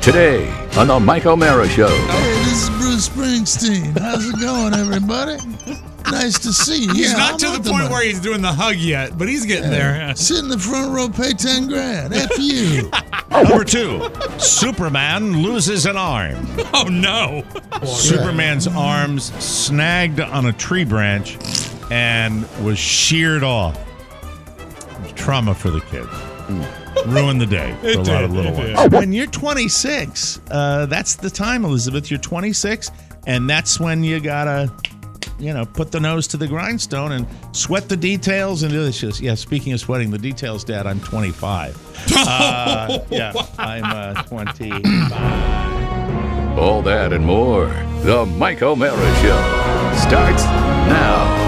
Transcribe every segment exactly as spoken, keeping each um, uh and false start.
Today on the Mike O'Mara Show. Hey, this is Bruce Springsteen. How's it going, everybody? Nice to see you. He's yeah, not I'm to the the point money. where he's doing the hug yet, but he's getting Yeah. there. Sit in the front row, pay ten grand. F you. Number two, Superman loses an arm. Oh, no. Superman's arms snagged on a tree branch and was sheared off. Trauma for the kid. Ruined the day for It a lot did, of little it ones. did. When you're twenty-six, uh, that's the time, Elizabeth. You're twenty-six, and that's when you gotta, you know, put the nose to the grindstone and sweat the details and do this. Just, yeah, speaking of sweating the details, Dad, I'm twenty-five. Uh, yeah, I'm uh, twenty-five. All that and more. The Mike O'Mara Show starts now.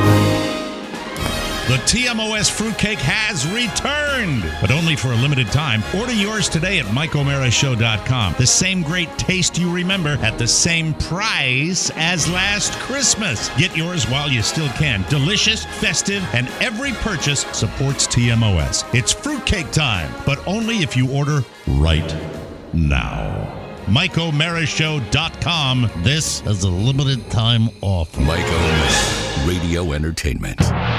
The T M O S fruitcake has returned, but only for a limited time. Order yours today at Mike O'Mara Show dot com. The same great taste you remember at the same price as last Christmas. Get yours while you still can. Delicious, festive, and every purchase supports T M O S. It's fruitcake time, but only if you order right now. Mike O'Mara Show dot com. This is a limited time offer. Mike O'Mara, Radio Entertainment.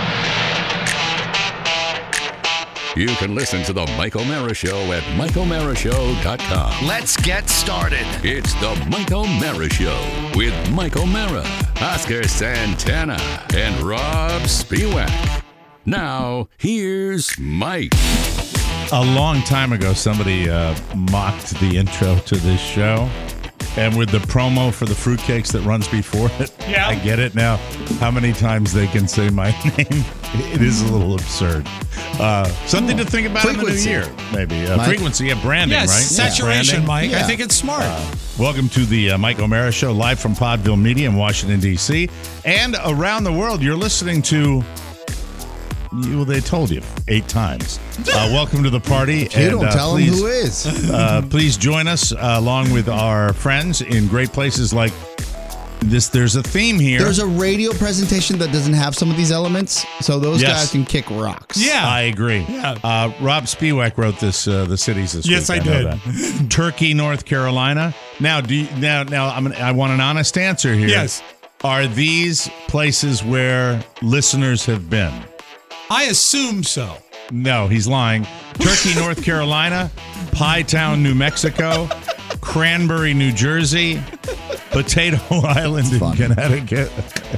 You can listen to the Mike O'Mara Show at Mike O'Mara Show dot com. Let's get started. It's the Mike O'Mara Show with Mike O'Mara, Oscar Santana, and Rob Spiewak. Now, here's Mike. A long time ago, somebody uh, mocked the intro to this show. And with the promo for the fruitcakes that runs before it, Yeah. I get it now. How many times they can say my name? It is a little absurd. Uh, something to think about Frequency. in the new year, maybe. Uh, Mike? frequency, yeah, branding, Yes, right? saturation, Branding. Mike. I Yeah. think it's smart. Welcome to the uh, Mike O'Mara Show, live from Podville Media in Washington, D C And around the world, you're listening to, you, well, they told you eight times. Uh, welcome to the party. You and, don't uh, tell please, him who is. uh, please join us uh, along with our friends in great places like this. There's a theme here. There's a radio presentation that doesn't have some of these elements, so those Yes. guys can kick rocks. Yeah. I agree. Yeah. Uh, Rob Spiewak wrote this. Uh, the cities this Yes, week. I know did. that. Turkey, North Carolina. Now, do you, now now I'm gonna, I want an honest answer here. Yes. Are these places where listeners have been? I assume so. No, he's lying. Turkey, North Carolina, Pie Town, New Mexico, Cranberry, New Jersey, Potato Island in fun. Connecticut,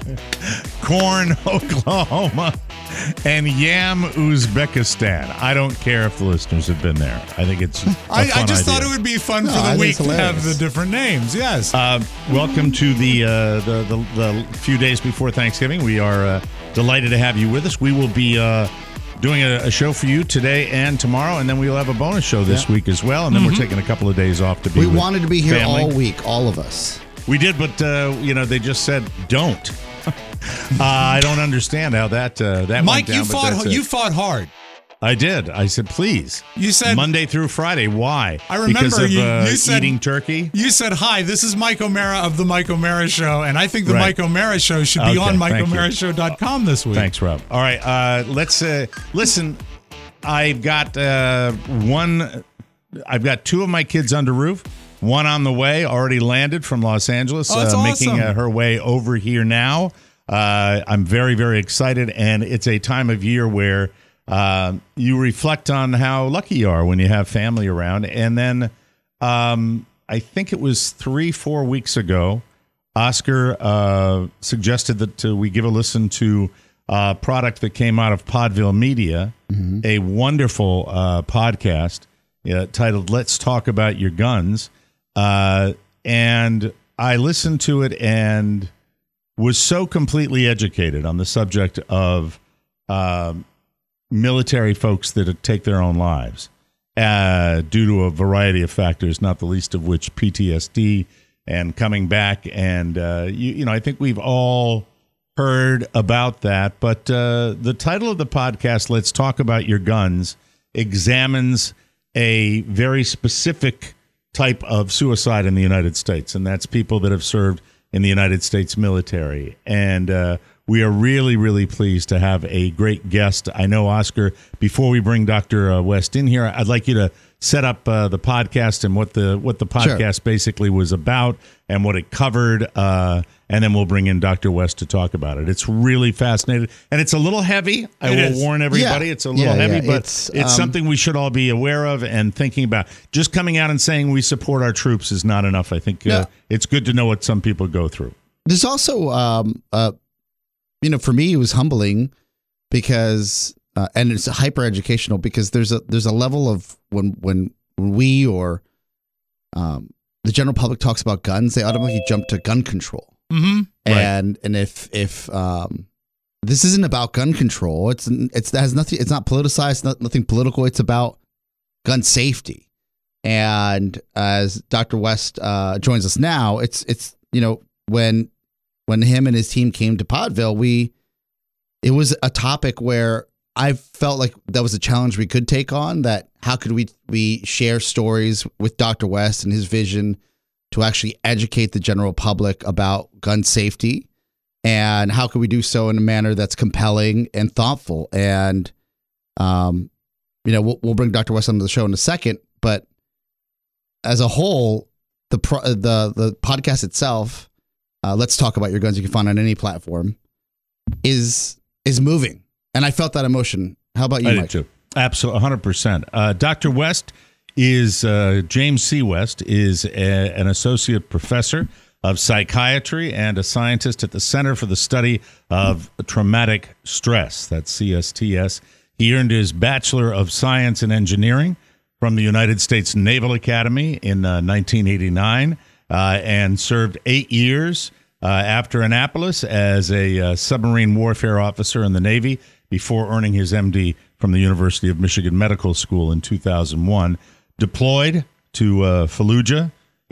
Corn, Oklahoma, and Yam, Uzbekistan. I don't care if the listeners have been there. I think it's a I, fun I just idea. thought it would be fun No, for I the think week it's to have hilarious. the different names. Yes. Uh, welcome to the, uh, the the the few days before Thanksgiving. We are uh, delighted to have you with us. We will be uh, doing a, a show for you today and tomorrow, and then we'll have a bonus show this week as well. And then we're taking a couple of days off to be. We with wanted to be here family. all week, all of us. We did, but uh, you know they just said don't. uh, I don't understand how that uh, that Mike, went down, you but fought that's it. you fought hard. I did. I said please. You said Monday through Friday. Why? I remember because of you- uh, you said- eating turkey. You said, hi, this is Mike O'Mara of the Mike O'Mara Show, and I think the Right. Mike O'Mara Show should be Okay, on Mike thank you. O'Mara Show dot com this week. Thanks, Rob. All right, uh, let's uh, listen. I've got uh, one. I've got two of my kids under roof. One on the way, already landed from Los Angeles, Oh, that's uh, making awesome. uh, her way over here now. Uh, I'm very, very excited, and it's a time of year where uh, you reflect on how lucky you are when you have family around. And then um, I think it was three, four weeks ago, Oscar uh, suggested that uh, we give a listen to a product that came out of Podville Media, a wonderful uh, podcast uh, titled Let's Talk About Your Guns. Uh, and I listened to it and was so completely educated on the subject of um, military folks that take their own lives uh, due to a variety of factors, not the least of which P T S D and coming back. And, uh, you, you know, I think we've all heard about that. But uh, the title of the podcast, Let's Talk About Your Guns, examines a very specific type of suicide in the United States, and that's people that have served in the United States military. And uh, we are really, really pleased to have a great guest. I know, Oscar, before we bring Doctor West in here, I'd like you to set up uh, the podcast and what the what the podcast Sure. basically was about and what it covered, uh, and then we'll bring in Doctor West to talk about it. It's really fascinating, and it's a little heavy. I It will is. warn everybody, Yeah. it's a little Yeah, heavy, yeah, but it's, it's, um, something we should all be aware of and thinking about. Just coming out and saying we support our troops is not enough. I think uh, Yeah. it's good to know what some people go through. There's also, um, uh, you know, for me, it was humbling because, uh, and it's hyper educational because there's a there's a level of when when we or um, the general public talks about guns, they automatically jump to gun control. Mm-hmm. Right. And and if if um, this isn't about gun control, it's it's that has nothing. It's not politicized. Not, nothing political. It's about gun safety. And as Doctor West uh, joins us now, it's it's you know when when him and his team came to Podville, we it was a topic where I felt like that was a challenge we could take on. That how could we we share stories with Doctor West and his vision to actually educate the general public about gun safety, and how could we do so in a manner that's compelling and thoughtful. And um, you know, we'll, we'll bring Doctor West onto the show in a second, but as a whole, the pro, the the podcast itself, uh, let's talk about your guns. You can find on any platform. Is is moving, and I felt that emotion. How about you, I Mike? did too. Absolutely, one hundred percent. Uh, Doctor West is, uh, James C. West is a, an associate professor of psychiatry and a scientist at the Center for the Study of Traumatic Stress. That's C S T S. He earned his Bachelor of Science in Engineering from the United States Naval Academy in uh, nineteen eighty-nine uh, and served eight years uh, after Annapolis as a uh, submarine warfare officer in the Navy before earning his M D from the University of Michigan Medical School in two thousand one. Deployed to uh, Fallujah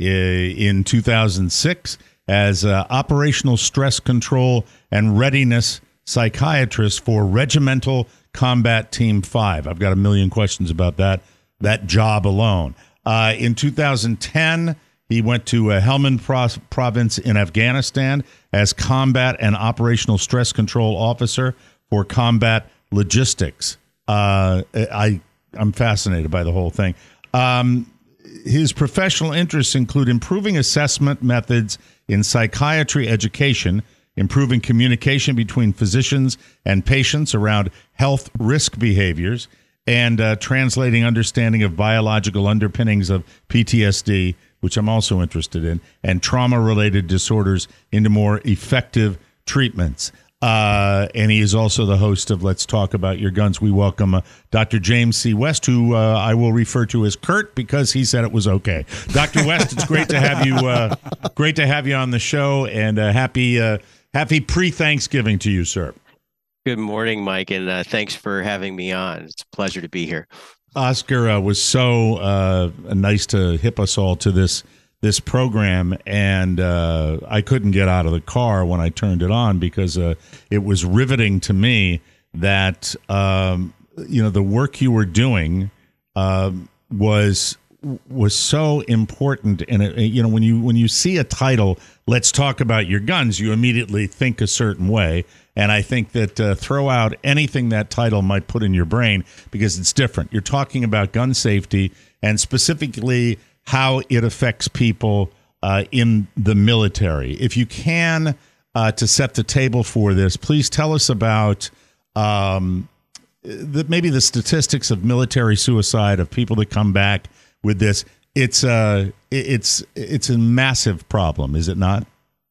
in two thousand six as uh, operational stress control and readiness psychiatrist for Regimental Combat Team five. I've got a million questions about that, that job alone. Uh, in two thousand ten, he went to uh, Helmand Pro- province in Afghanistan as combat and operational stress control officer for combat logistics. Uh, I, I'm fascinated by the whole thing. Um, his professional interests include improving assessment methods in psychiatry education, improving communication between physicians and patients around health risk behaviors, and uh, translating understanding of biological underpinnings of P T S D, which I'm also interested in, and trauma-related disorders into more effective treatments. Uh, and he is also the host of Let's Talk About Your Guns. We welcome uh, Doctor James C. West, who uh, I will refer to as Kurt because he said it was okay. Doctor West, it's great to have you. Uh, great to have you on the show, and uh, happy uh, happy pre-Thanksgiving to you, sir. Good morning, Mike, and uh, thanks for having me on. It's a pleasure to be here. Oscar uh, was so uh, nice to hip us all to this this program, and uh, I couldn't get out of the car when I turned it on because uh, it was riveting to me that um, you know the work you were doing uh, was was so important. And it, you know when you when you see a title, Let's Talk About Your Guns, you immediately think a certain way. And I think that uh, throw out anything that title might put in your brain because it's different. You're talking about gun safety and specifically how it affects people uh, in the military. If you can, uh, to set the table for this, please tell us about um, the, maybe the statistics of military suicide, of people that come back with this. It's uh, it's it's a massive problem, is it not?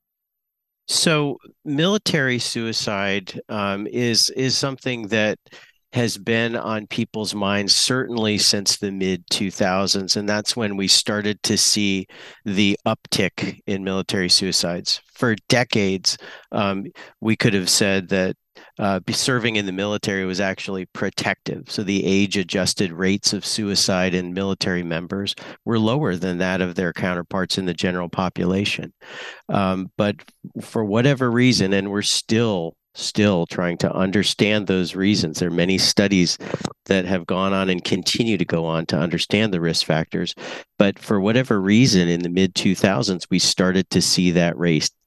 So, military suicide um, is is something that has been on people's minds certainly since the mid two thousands, and that's when we started to see the uptick in military suicides. For decades, um, we could have said that uh, serving in the military was actually protective. So the age-adjusted rates of suicide in military members were lower than that of their counterparts in the general population. Um, but for whatever reason, and we're still still trying to understand those reasons. There are many studies that have gone on and continue to go on to understand the risk factors. But for whatever reason, in the mid two thousands, we started to see that rate,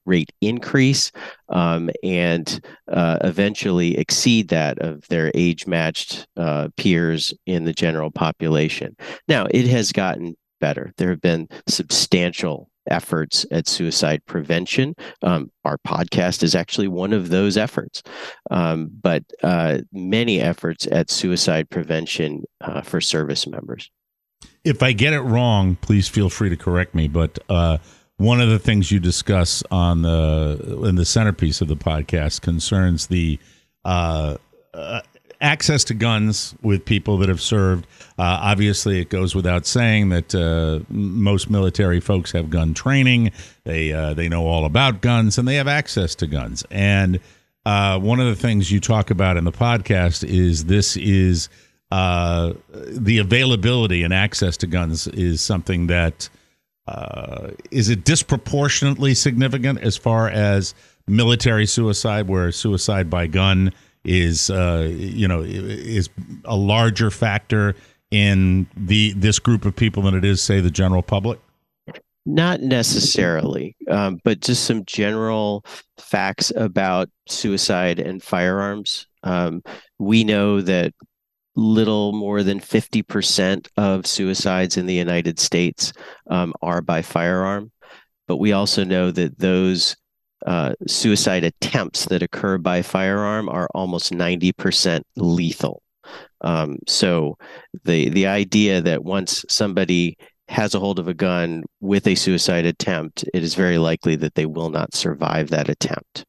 rate increase um, and uh, eventually exceed that of their age-matched uh, peers in the general population. Now, it has gotten better. There have been substantial efforts at suicide prevention. Um, our podcast is actually one of those efforts, um, but uh, many efforts at suicide prevention uh, for service members. If I get it wrong, please feel free to correct me. But uh, one of the things you discuss on the in the centerpiece of the podcast concerns the uh, uh, access to guns with people that have served. Uh, obviously, it goes without saying that uh, most military folks have gun training. They uh, they know all about guns and they have access to guns. And uh, one of the things you talk about in the podcast is this is uh, the availability and access to guns is something that uh, is it disproportionately significant as far as military suicide, where suicide by gun is uh, you know is a larger factor in the this group of people than it is, say, the general public? Not necessarily, um, but just some general facts about suicide and firearms. Um, we know that little more than fifty percent of suicides in the United States um, are by firearm, but we also know that those uh, suicide attempts that occur by firearm are almost ninety percent lethal. Um, so the the idea that once somebody has a hold of a gun with a suicide attempt, it is very likely that they will not survive that attempt.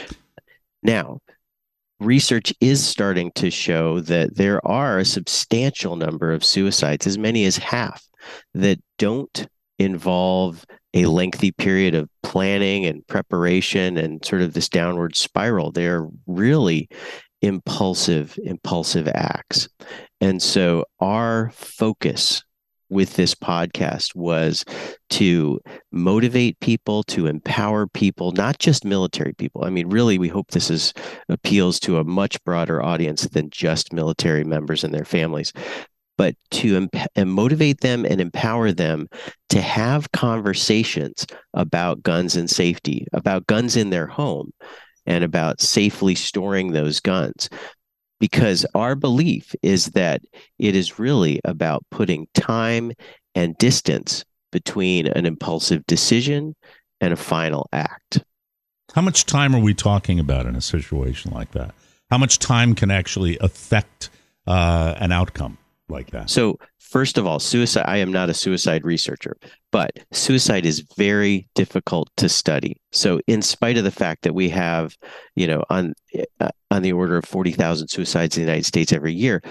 Now, research is starting to show that there are a substantial number of suicides, as many as half, that don't involve a lengthy period of planning and preparation and sort of this downward spiral. They're really impulsive, impulsive acts. And so our focus with this podcast was to motivate people, to empower people, not just military people. I mean, really, we hope this is appeals to a much broader audience than just military members and their families, but to emp- motivate them and empower them to have conversations about guns and safety, about guns in their home, and about safely storing those guns. Because our belief is that it is really about putting time and distance between an impulsive decision and a final act. How much time are we talking about in a situation like that? How much time can actually affect uh, an outcome like that? So, first of all, suicide, I am not a suicide researcher, but suicide is very difficult to study. So in spite of the fact that we have, you know, on uh, on the order of forty thousand suicides in the United States every year,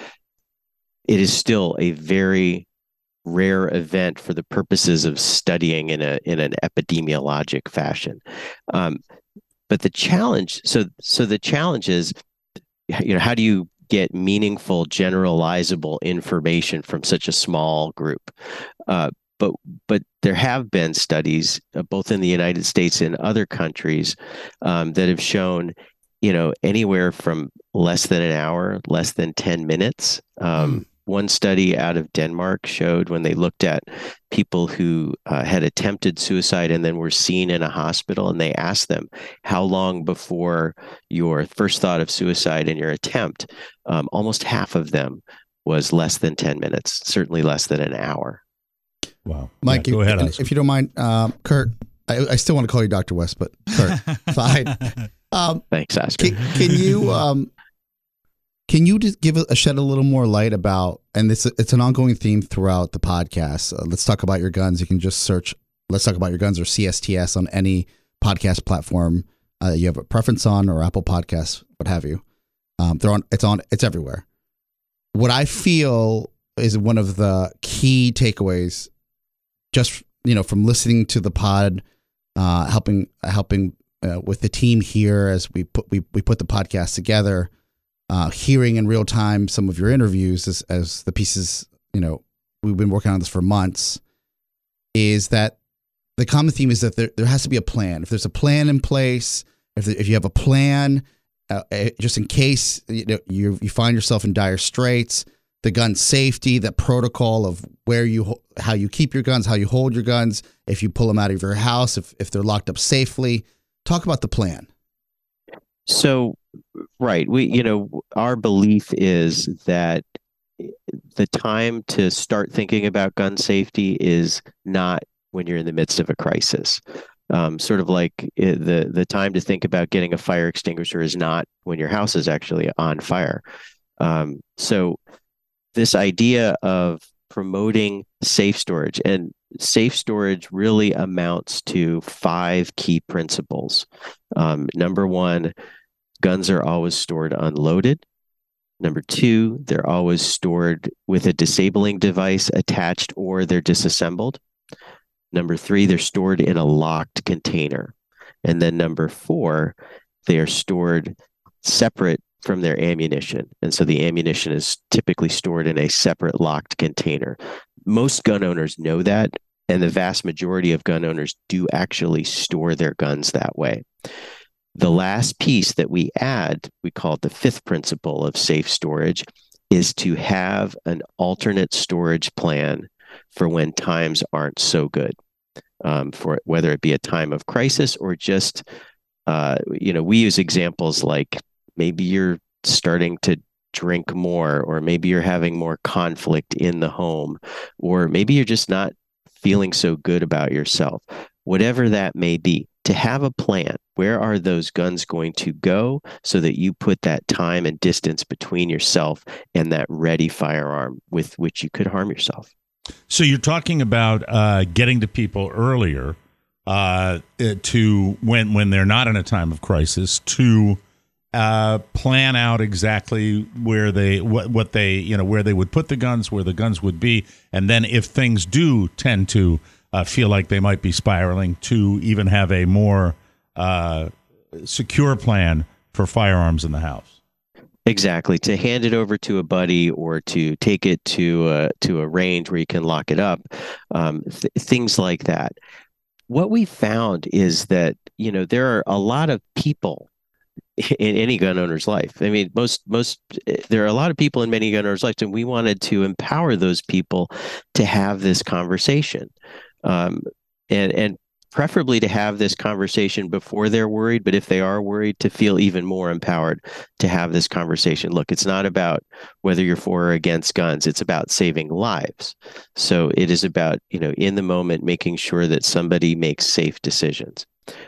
it is still a very rare event for the purposes of studying in a in an epidemiologic fashion. Um, but the challenge, so so the challenge is, you know, how do you get meaningful, generalizable information from such a small group? Uh, but but there have been studies, uh, both in the United States and other countries, um, that have shown, you know, anywhere from less than an hour, less than ten minutes. Um, mm. One study out of Denmark showed when they looked at people who uh, had attempted suicide and then were seen in a hospital, and they asked them, how long before your first thought of suicide and your attempt? Um, almost half of them was less than ten minutes, certainly less than an hour. Wow. Mike, yeah, go ahead, if, if you don't mind, um, Kurt, I, I still want to call you Doctor West, but Kurt, fine. Um, Thanks, Oscar. Can, can you... Um, Can you just give a shed a little more light about, and this it's an ongoing theme throughout the podcast. Uh, let's talk about your guns. You can just search "Let's Talk About Your Guns" or C S T S on any podcast platform uh, you have a preference on, or Apple Podcasts, what have you. Um, they're on. It's on. It's everywhere. What I feel is one of the key takeaways, just you know, from listening to the pod, uh, helping helping uh, with the team here as we put we we put the podcast together. Uh, hearing in real time some of your interviews as, as the pieces, you know, we've been working on this for months, is that the common theme is that there, there has to be a plan. If there's a plan in place, if there, if you have a plan, uh, just in case you know, you you find yourself in dire straits, the gun safety, the protocol of where you how you keep your guns, how you hold your guns, if you pull them out of your house, if if they're locked up safely, Talk about the plan. So, right, we, you know, our belief is that the time to start thinking about gun safety is not when you're in the midst of a crisis. Um, sort of like the the time to think about getting a fire extinguisher is not when your house is actually on fire. Um, so this idea of promoting safe storage, and safe storage really amounts to five key principles. Um, number one, guns are always stored unloaded. Number two, they're always stored with a disabling device attached or they're disassembled. Number three, they're stored in a locked container. And then number four, they are stored separate from their ammunition. And so the ammunition is typically stored in a separate locked container. Most gun owners know that, and the vast majority of gun owners do actually store their guns that way. The last piece that we add, we call it the fifth principle of safe storage, is to have an alternate storage plan for when times aren't so good, um, for whether it be a time of crisis or just, uh, you know, we use examples like maybe you're starting to drink more, or maybe you're having more conflict in the home, or maybe you're just not feeling so good about yourself. Whatever that may be, to have a plan. Where are those guns going to go so that you put that time and distance between yourself and that ready firearm with which you could harm yourself? So you're talking about uh, getting to people earlier uh, to when when they're not in a time of crisis to uh, plan out exactly where they what what they you know where they would put the guns, where the guns would be, and then if things do tend to uh, feel like they might be spiraling, to even have a more uh, secure plan for firearms in the house. Exactly. To hand it over to a buddy or to take it to a, to a range where you can lock it up, um, th- things like that. What we found is that, you know, there are a lot of people in any gun owner's life. I mean, most, most, there are a lot of people in many gun owners' lives, and we wanted to empower those people to have this conversation. Um, and, and preferably to have this conversation before they're worried, but if they are worried, to feel even more empowered to have this conversation. Look, it's not about whether you're for or against guns. It's about saving lives. So it is about, you know, in the moment, making sure that somebody makes safe decisions.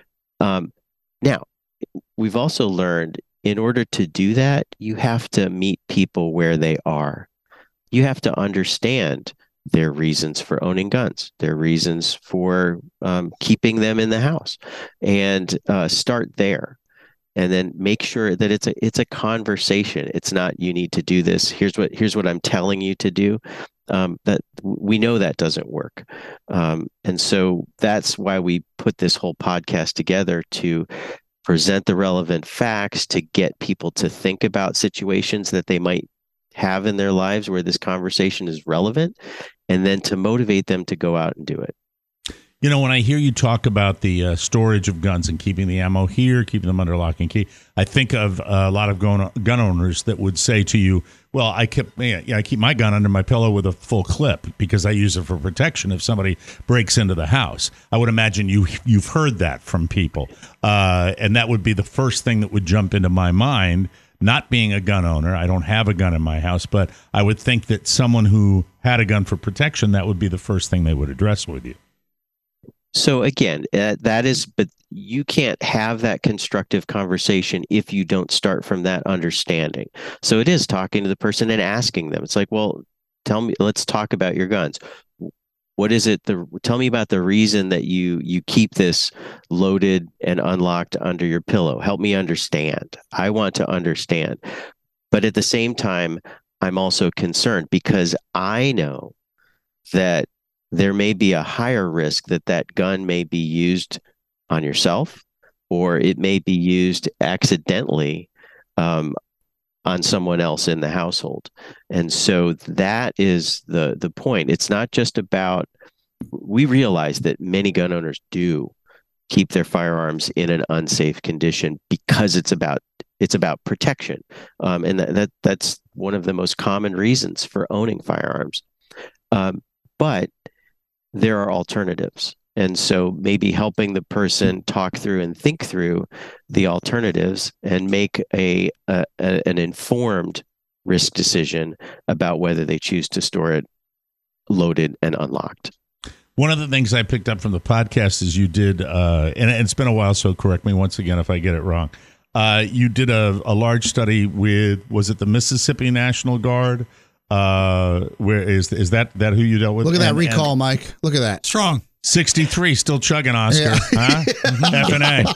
Um, now, we've also learned in order to do that, you have to meet people where they are. You have to understand their reasons for owning guns, their reasons for um, keeping them in the house, and uh, start there. And then make sure that it's a it's a conversation. It's not, you need to do this. Here's what here's what I'm telling you to do. Um, that we know that doesn't work, um, and so that's why we put this whole podcast together, to present the relevant facts, to get people to think about situations that they might have in their lives where this conversation is relevant, and then to motivate them to go out and do it. You know, when I hear you talk about the uh, storage of guns and keeping the ammo here, keeping them under lock and key, I think of uh, a lot of gun, gun owners that would say to you, well, I keep yeah, I keep my gun under my pillow with a full clip because I use it for protection if somebody breaks into the house. I would imagine you, you've heard that from people. Uh, and that would be the first thing that would jump into my mind. Not being a gun owner, I don't have a gun in my house, but I would think that someone who had a gun for protection, that would be the first thing they would address with you. So again, uh, that is, but you can't have that constructive conversation if you don't start from that understanding. So it is talking to the person and asking them. It's like, well, tell me, let's talk about your guns. What is it? The tell me about the reason that you you keep this loaded and unlocked under your pillow. Help me understand. I want to understand. But at the same time, I'm also concerned because I know that there may be a higher risk that that gun may be used on yourself, or it may be used accidentally um, on someone else in the household. And so that is the the point. It's not just about, we realize that many gun owners do keep their firearms in an unsafe condition because it's about it's about protection. Um, and that, that that's one of the most common reasons for owning firearms. Um, but there are alternatives. And so maybe helping the person talk through and think through the alternatives and make a, a, a an informed risk decision about whether they choose to store it loaded and unlocked. One of the things I picked up from the podcast is you did, uh, and it's been a while, so correct me once again if I get it wrong. Uh, you did a, a large study with, was it the Mississippi National Guard? Uh, where is is that that who you dealt with? Look at that and, recall, and Mike. Look at that. Strong. sixty-three, still chugging, Oscar. Yeah. Huh? F and A.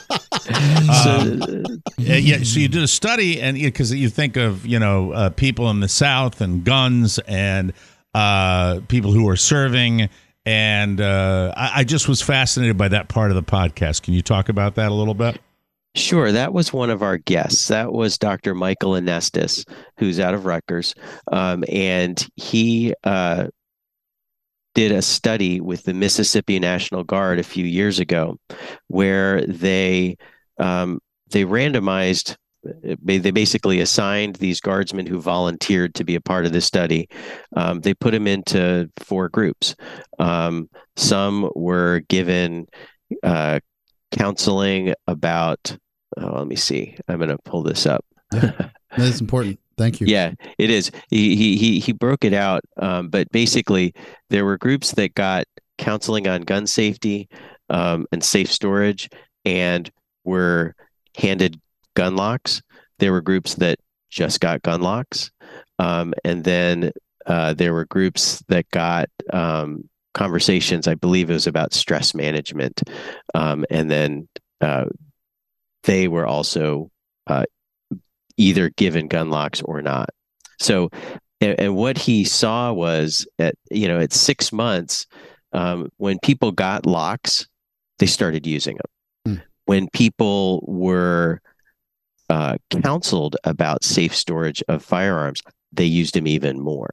Um, yeah, so you did a study, and because you think of, you know, uh, people in the South and guns and uh, people who are serving. And uh, I, I just was fascinated by that part of the podcast. Can you talk about that a little bit? Sure. That was one of our guests. That was Doctor Michael Anestis, who's out of Rutgers. Um, and he uh, did a study with the Mississippi National Guard a few years ago where they um, they randomized, they basically assigned these guardsmen who volunteered to be a part of this study. Um, they put them into four groups. Um, some were given uh, counseling about, oh, let me see, I'm going to pull this up. Yeah. That's important. Thank you. Yeah, it is. He he he, he broke it out, um, but basically there were groups that got counseling on gun safety um, and safe storage and were handed gun locks. There were groups that just got gun locks. Um, and then uh, there were groups that got um, conversations. I believe it was about stress management. Um, and then uh, they were also uh, either given gun locks or not. So, and, and what he saw was at, you know, at six months, um, when people got locks, they started using them. Mm. When people were Uh, counseled about safe storage of firearms, they used them even more.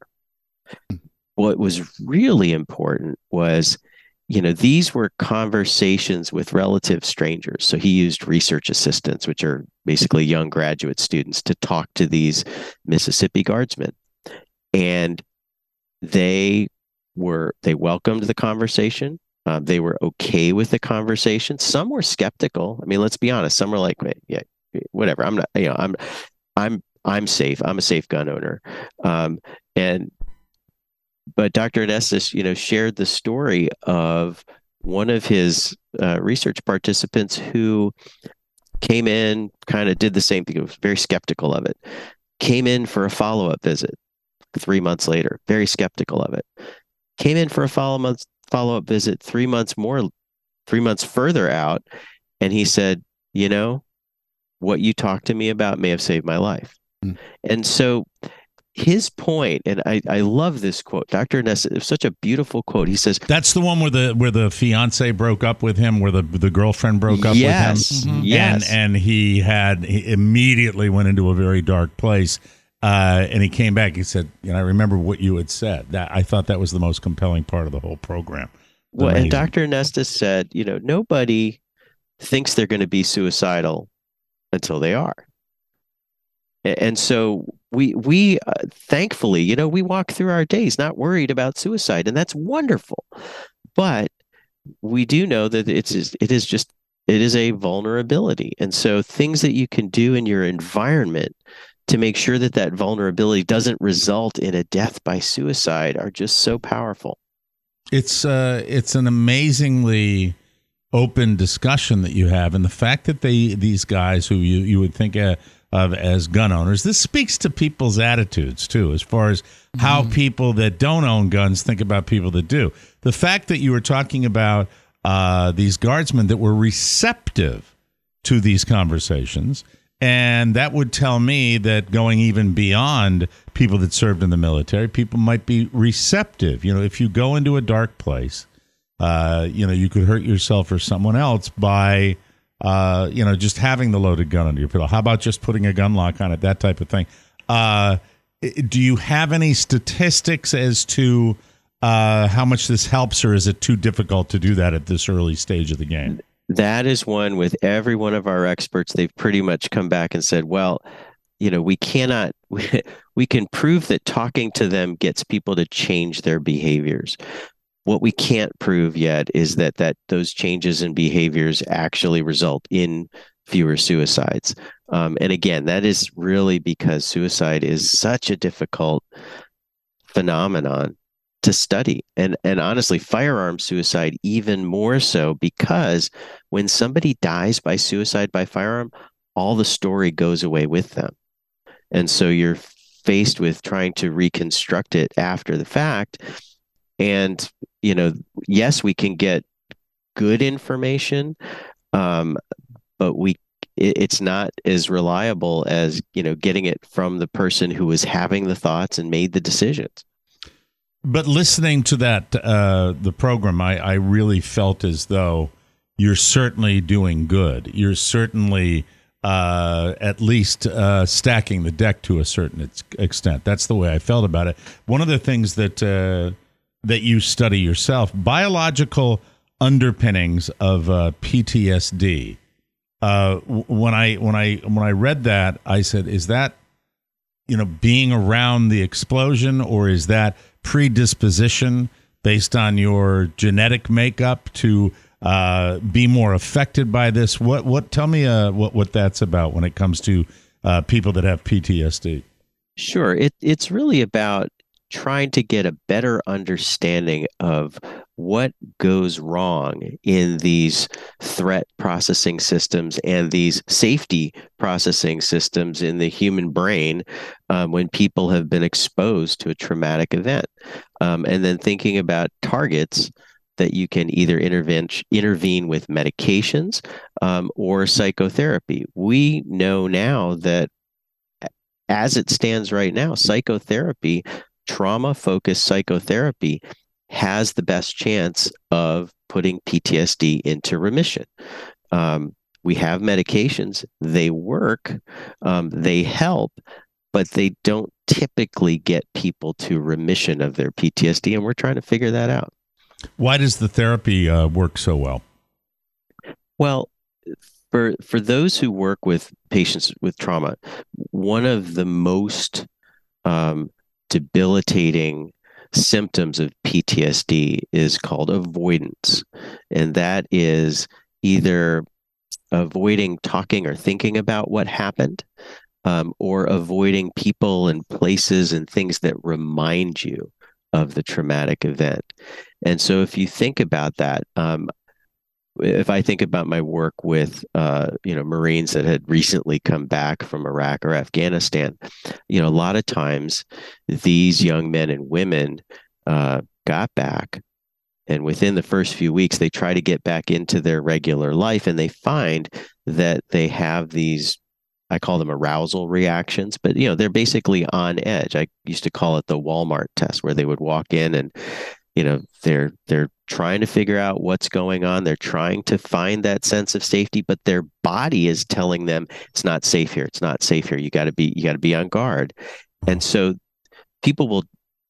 What was really important was, you know, these were conversations with relative strangers. So he used research assistants, which are basically young graduate students, to talk to these Mississippi Guardsmen. And they were, they welcomed the conversation. Uh, they were okay with the conversation. Some were skeptical. I mean, let's be honest. Some were like, yeah, whatever. I'm not, you know, I'm, I'm, I'm safe. I'm a safe gun owner. Um, and, but Doctor Anestis, you know, shared the story of one of his uh, research participants who came in, kind of did the same thing. He was very skeptical of it. Came in for a follow-up visit three months later, very skeptical of it. Came in for a follow-up follow-up visit three months more, three months further out, and he said, you know, what you talked to me about may have saved my life. Mm. And so his point, and I, I love this quote, Doctor Anestis, it's such a beautiful quote. He says, that's the one where the where the fiance broke up with him, where the the girlfriend broke up yes, with him. Mm-hmm. Yes. And, and he had, he immediately went into a very dark place. Uh, and he came back, he said, you know, I remember what you had said. That I thought that was the most compelling part of the whole program. Well, amazing. And Doctor Anestis said, you know, nobody thinks they're going to be suicidal until they are. And so we, we uh, thankfully, you know, we walk through our days not worried about suicide, and that's wonderful. But we do know that it's, it is just, it is a vulnerability. And so things that you can do in your environment to make sure that that vulnerability doesn't result in a death by suicide are just so powerful. It's uh, it's an amazingly open discussion that you have, and the fact that they these guys who you, you would think uh, of as gun owners, this speaks to people's attitudes too, as far as how mm. people that don't own guns think about people that do. The fact that you were talking about uh, these guardsmen that were receptive to these conversations. And that would tell me that going even beyond people that served in the military, people might be receptive. You know, if you go into a dark place, uh, you know, you could hurt yourself or someone else by, uh, you know, just having the loaded gun under your pillow. How about just putting a gun lock on it, that type of thing? Uh, do you have any statistics as to uh, how much this helps, or is it too difficult to do that at this early stage of the game? That is one with every one of our experts. They've pretty much come back and said, well, you know, we cannot, we, we can prove that talking to them gets people to change their behaviors. What we can't prove yet is that that those changes in behaviors actually result in fewer suicides. Um, and again, that is really because suicide is such a difficult phenomenon to study. And and honestly, firearm suicide even more so, because when somebody dies by suicide by firearm, all the story goes away with them. And so you're faced with trying to reconstruct it after the fact. And, you know, yes, we can get good information, um, but we it, it's not as reliable as, you know, getting it from the person who was having the thoughts and made the decisions. But listening to that, uh, the program, I, I really felt as though you're certainly doing good. You're certainly uh, at least uh, stacking the deck to a certain ex- extent. That's the way I felt about it. One of the things that uh, that you study yourself, biological underpinnings of uh, P T S D. Uh, when I when I when I read that, I said, "Is that, you know, being around the explosion, or is that predisposition based on your genetic makeup to uh, be more affected by this?" What what tell me uh, what what that's about when it comes to uh, people that have P T S D? Sure, it it's really about trying to get a better understanding of what goes wrong in these threat processing systems and these safety processing systems in the human brain um, when people have been exposed to a traumatic event. Um, and then thinking about targets that you can either intervene, intervene with medications um, or psychotherapy. We know now that as it stands right now, psychotherapy, trauma-focused psychotherapy, has the best chance of putting P T S D into remission. Um, we have medications, they work, um, they help, but they don't typically get people to remission of their P T S D, and we're trying to figure that out. Why does the therapy uh, work so well? Well, for for those who work with patients with trauma, one of the most um, debilitating symptoms of P T S D is called avoidance. And that is either avoiding talking or thinking about what happened, um, or avoiding people and places and things that remind you of the traumatic event. And so if you think about that, um, if I think about my work with, uh, you know, Marines that had recently come back from Iraq or Afghanistan, you know, a lot of times these young men and women uh, got back, and within the first few weeks, they try to get back into their regular life, and they find that they have these, I call them arousal reactions, but, you know, they're basically on edge. I used to call it the Walmart test, where they would walk in and, you know, they're they're trying to figure out what's going on. They're trying to find that sense of safety, but their body is telling them it's not safe here. It's not safe here. You got to be you got to be on guard. And so people will,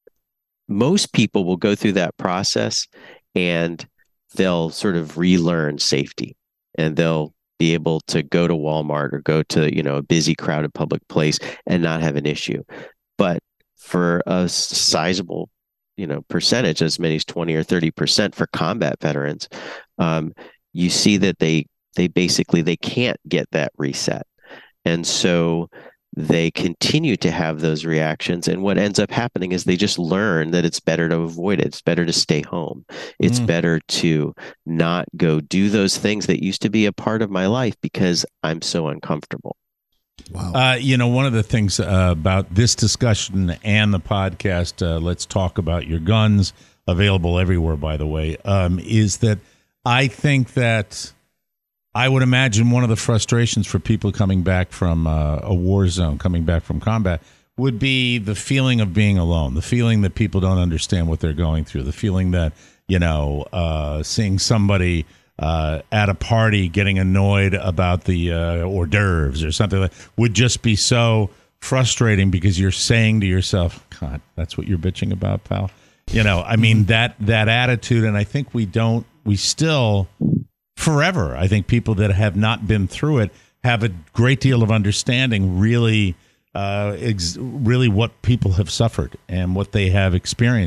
most people will go through that process, and they'll sort of relearn safety, and they'll be able to go to Walmart or go to, you know, a busy, crowded public place and not have an issue. But for a sizable, you know, percentage, as many as twenty or thirty percent for combat veterans, um, you see that they they basically they can't get that reset, and so they continue to have those reactions. And what ends up happening is they just learn that it's better to avoid it. It's better to stay home. It's mm. better to not go do those things that used to be a part of my life because I'm so uncomfortable. Wow. Uh, you know, one of the things uh, about this discussion and the podcast, uh, Let's Talk About Your Guns, available everywhere, by the way, um, is that I think that I would imagine one of the frustrations for people coming back from uh, a war zone, coming back from combat, would be the feeling of being alone, the feeling that people don't understand what they're going through, the feeling that, you know, uh, seeing somebody uh, at a party getting annoyed about the uh, hors d'oeuvres or something like that would just be so frustrating, because you're saying to yourself, God, that's what you're bitching about, pal. You know, I mean, that that attitude, and I think we don't, we still... forever, I think people that have not been through it have a great deal of understanding, really, uh, ex- really what people have suffered and what they have experienced.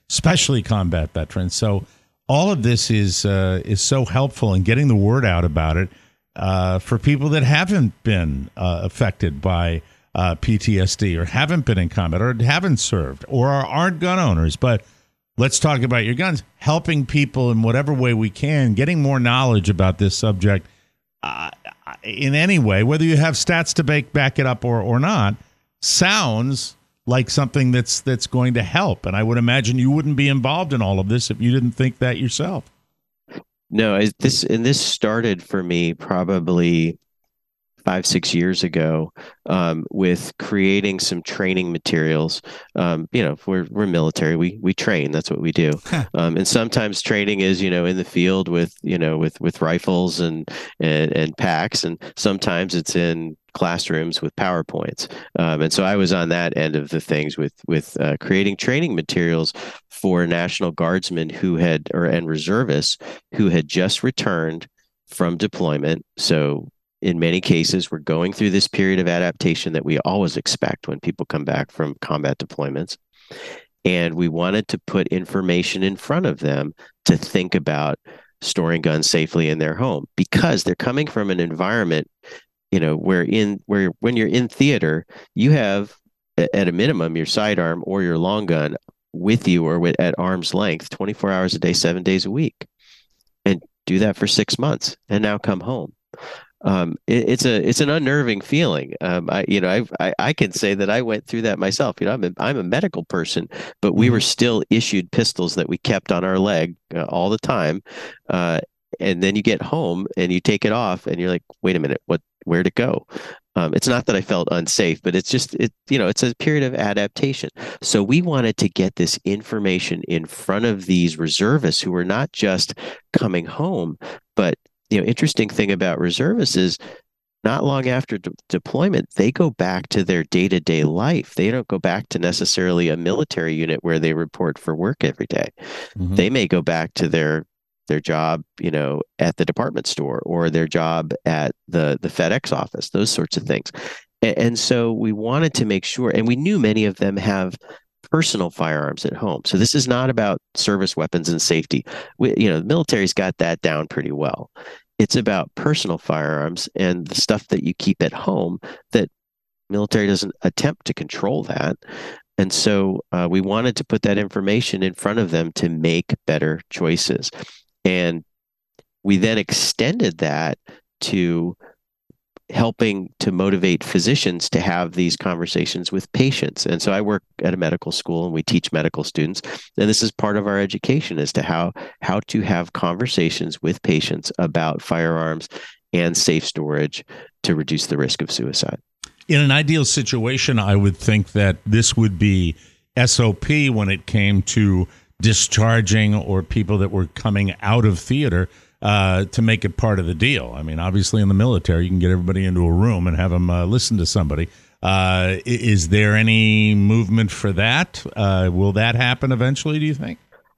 especially combat veterans. So all of this is uh, is so helpful in getting the word out about it uh, for people that haven't been uh, affected by uh, P T S D or haven't been in combat or haven't served or aren't gun owners. But let's talk about your guns, helping people in whatever way we can, getting more knowledge about this subject uh, in any way, whether you have stats to back, back it up or, or not, sounds like something that's that's going to help. And I would imagine you wouldn't be involved in all of this if you didn't think that yourself. No, I, this and this started for me probably five, six years ago um, with creating some training materials. Um, you know, we're we're military. We we train. That's what we do. Um, and sometimes training is, you know, in the field with, you know, with with rifles and and, and packs, and sometimes it's in classrooms with PowerPoints. Um, and so I was on that end of the things with with uh, creating training materials for National Guardsmen who had or and reservists who had just returned from deployment. So in many cases, we're going through this period of adaptation that we always expect when people come back from combat deployments. And we wanted to put information in front of them to think about storing guns safely in their home, because they're coming from an environment, you know, where in where when you're in theater, you have at a minimum your sidearm or your long gun with you or with, at arm's length, twenty-four hours a day, seven days a week, and do that for six months, and now come home. Um, it, it's a it's an unnerving feeling. Um, I you know I've, I I can say that I went through that myself. You know, I'm a, I'm a medical person, but we were still issued pistols that we kept on our leg uh, all the time. Uh, and then you get home and you take it off, and you're like, wait a minute, what? Where'd it go? Um, it's not that I felt unsafe, but it's just it you know it's a period of adaptation. So we wanted to get this information in front of these reservists who were not just coming home, but you know, interesting thing about reservists is not long after de- deployment, they go back to their day-to-day life. They don't go back to necessarily a military unit where they report for work every day. Mm-hmm. They may go back to their their job, you know, at the department store or their job at the, the FedEx office, those sorts of things. And, and so we wanted to make sure, and we knew many of them have personal firearms at home. So this is not about service weapons and safety. We, you know, the military's got that down pretty well. It's about personal firearms and the stuff that you keep at home that military doesn't attempt to control that. And so uh, we wanted to put that information in front of them to make better choices. And we then extended that to helping to motivate physicians to have these conversations with patients. And so I work at a medical school and we teach medical students. And this is part of our education as to how, how to have conversations with patients about firearms and safe storage to reduce the risk of suicide. In an ideal situation, I would think that this would be S O P when it came to discharging or people that were coming out of theater uh, to make it part of the deal. I mean, obviously in the military, you can get everybody into a room and have them uh, listen to somebody. Uh, is there any movement for that? Uh, will that happen eventually, do you think?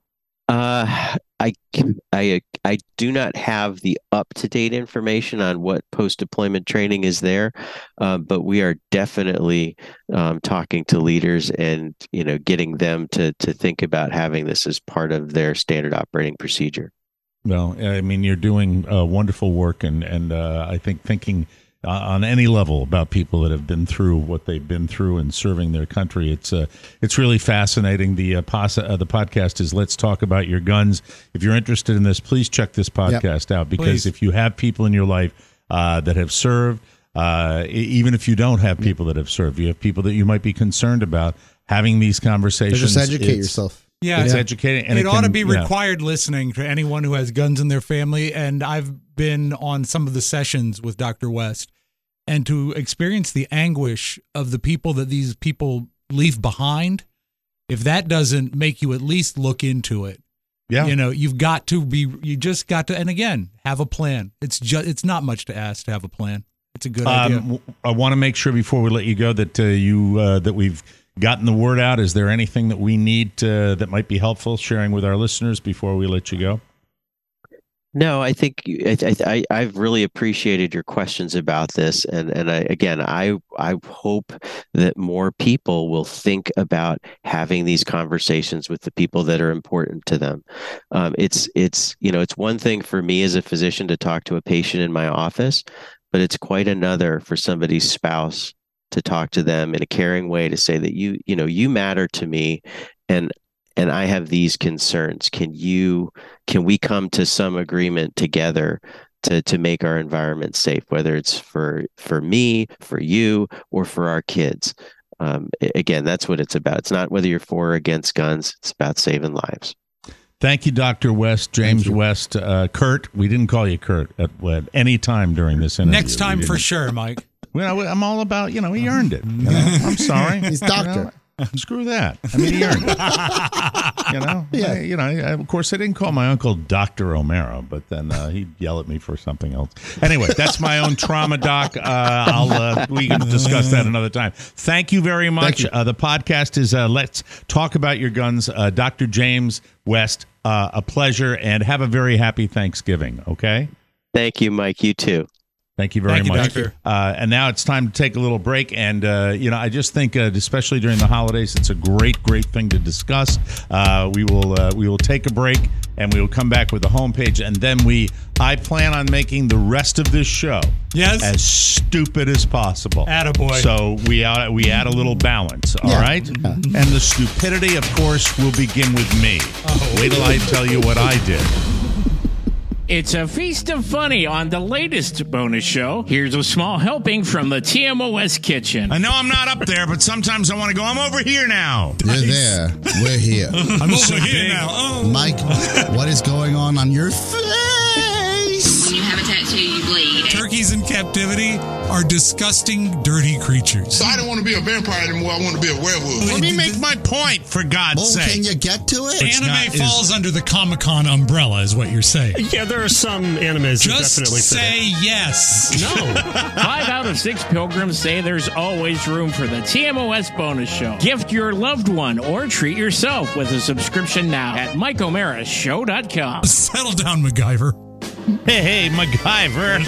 Uh, I, I, I do not have the up-to-date information on what post-deployment training is there, uh, but we are definitely um, talking to leaders and, you know, getting them to to think about having this as part of their standard operating procedure. Well, I mean, you're doing uh, wonderful work, and and uh, I think thinking uh, on any level about people that have been through what they've been through and serving their country. It's uh, it's really fascinating. The uh, pos- uh, the podcast is Let's Talk About Your Guns. If you're interested in this, please check this podcast yep. out, because please. If you have people in your life uh, that have served, uh, even if you don't have people that have served, you have people that you might be concerned about, having these conversations. Just educate yourself. Yeah, it's yeah. educating, and it, it ought can, to be yeah. required listening to anyone who has guns in their family. And I've been on some of the sessions with Doctor West, and to experience the anguish of the people that these people leave behind, if that doesn't make you at least look into it, yeah, you know, you've got to be, you just got to, and again, have a plan. It's just, it's not much to ask to have a plan. It's a good idea. Um, I want to make sure before we let you go that uh, you uh, that we've gotten the word out. Is there anything that we need to, that might be helpful sharing with our listeners before we let you go? No, I think I, I, I've really appreciated your questions about this, and and I, again, I I hope that more people will think about having these conversations with the people that are important to them. Um, it's it's you know it's one thing for me as a physician to talk to a patient in my office, but it's quite another for somebody's spouse to talk to them in a caring way, to say that you you know you matter to me, and. And I have these concerns. Can you, can we come to some agreement together to to make our environment safe, whether it's for for me, for you, or for our kids? Um, again, that's what it's about. It's not whether you're for or against guns. It's about saving lives. Thank you, Doctor West, James West, uh, Kurt. We didn't call you Kurt at, at any time during this interview. Next time for sure, Mike. Well, I'm all about, you know, he earned it. You know? I'm sorry. He's doctor. You know? Screw that. I mean, he earned it. You know? Yeah. I, you know, I, of course, I didn't call my uncle Doctor O'Mara, but then uh, he'd yell at me for something else. Anyway, that's my own trauma, Doc. Uh, I'll uh, we can discuss that another time. Thank you very much. You. Uh, the podcast is uh, Let's Talk About Your Guns. Uh, Doctor James West, uh, a pleasure, and have a very happy Thanksgiving, okay? Thank you, Mike. You too. Thank you very Thank you, much. Doctor. Uh, and now it's time to take a little break. And, uh, you know, I just think, uh, especially during the holidays, it's a great, great thing to discuss. Uh, we will uh, we will take a break, and we will come back with the homepage. And then we, I plan on making the rest of this show Yes. as stupid as possible. Attaboy. So we, add, we add a little balance, all Yeah. right? Yeah. And the stupidity, of course, will begin with me. Oh. Wait till I tell you what I did. It's a feast of funny on the latest bonus show. Here's a small helping from the T M O S kitchen. I know I'm not up there, but sometimes I want to go, I'm over here now. You're there. We're here. I'm over here now. Oh. Mike, what is going on on your face? When you have a tattoo, you bleed. Turkeys in captivity are disgusting, dirty creatures. I don't want to be a vampire anymore. I want to be a werewolf. Let me make my point, for God's Well, sake. can you get to it? It's Anime not- is- falls under the Comic-Con umbrella, is what you're saying. Yeah, there are some animes that Just definitely fit say yes. No. Five out of six pilgrims say there's always room for the T M O S bonus show. Gift your loved one or treat yourself with a subscription now at Mike O'Mara Show dot com. Settle down, MacGyver. Hey, hey, MacGyver.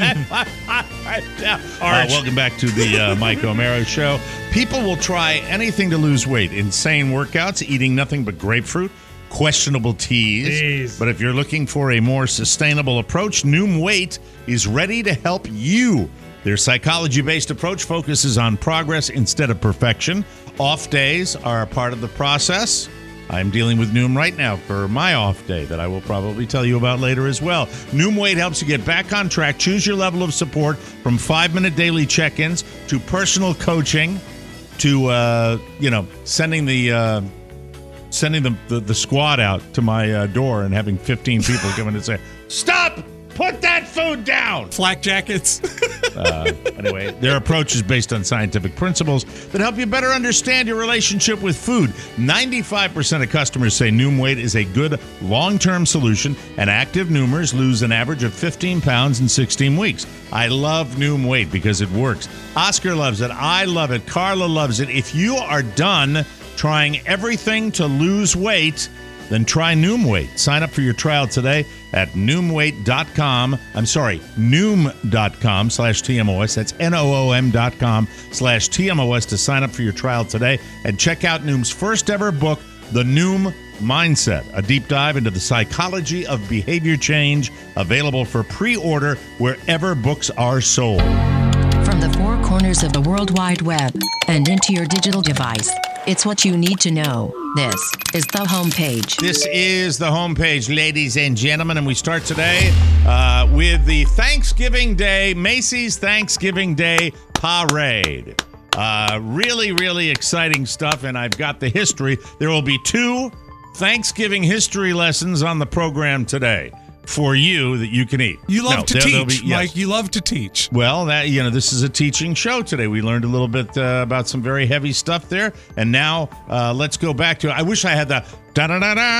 uh, welcome back to the uh, Mike O'Mara Show. People will try anything to lose weight. Insane workouts, eating nothing but grapefruit, questionable teas. Jeez. But if you're looking for a more sustainable approach, Noom Weight is ready to help you. Their psychology-based approach focuses on progress instead of perfection. Off days are a part of the process. I'm dealing with Noom right now for my off day that I will probably tell you about later as well. Noom Weight helps you get back on track. Choose your level of support from five-minute daily check-ins to personal coaching to, uh, you know, sending the uh, sending the, the, the squad out to my uh, door and having fifteen people come in and say, stop! Put that food down! Flak jackets. Uh, anyway, their approach is based on scientific principles that help you better understand your relationship with food. ninety-five percent of customers say Noom Weight is a good long-term solution, and active Noomers lose an average of fifteen pounds in sixteen weeks. I love Noom Weight because it works. Oscar loves it. I love it. Carla loves it. If you are done trying everything to lose weight, then try Noom Weight. Sign up for your trial today at noom weight dot com. I'm sorry, noom dot com slash T M O S. That's N O O M dot com slash T M O S to sign up for your trial today. And check out Noom's first ever book, The Noom Mindset, a deep dive into the psychology of behavior change, available for pre-order wherever books are sold. From the four corners of the World Wide Web and into your digital device, it's what you need to know. This is the homepage. This is the homepage, ladies and gentlemen, and we start today uh, with the Thanksgiving Day, Macy's Thanksgiving Day Parade. Uh, really, really exciting stuff, and I've got the history. There will be two Thanksgiving history lessons on the program today for you that you can eat. You love No, to there- there'll teach, be- yes. Mike. You love to teach. Well, that you know, this is a teaching show today. We learned a little bit uh, about some very heavy stuff there, and now uh, let's go back to. I wish I had the. Oh,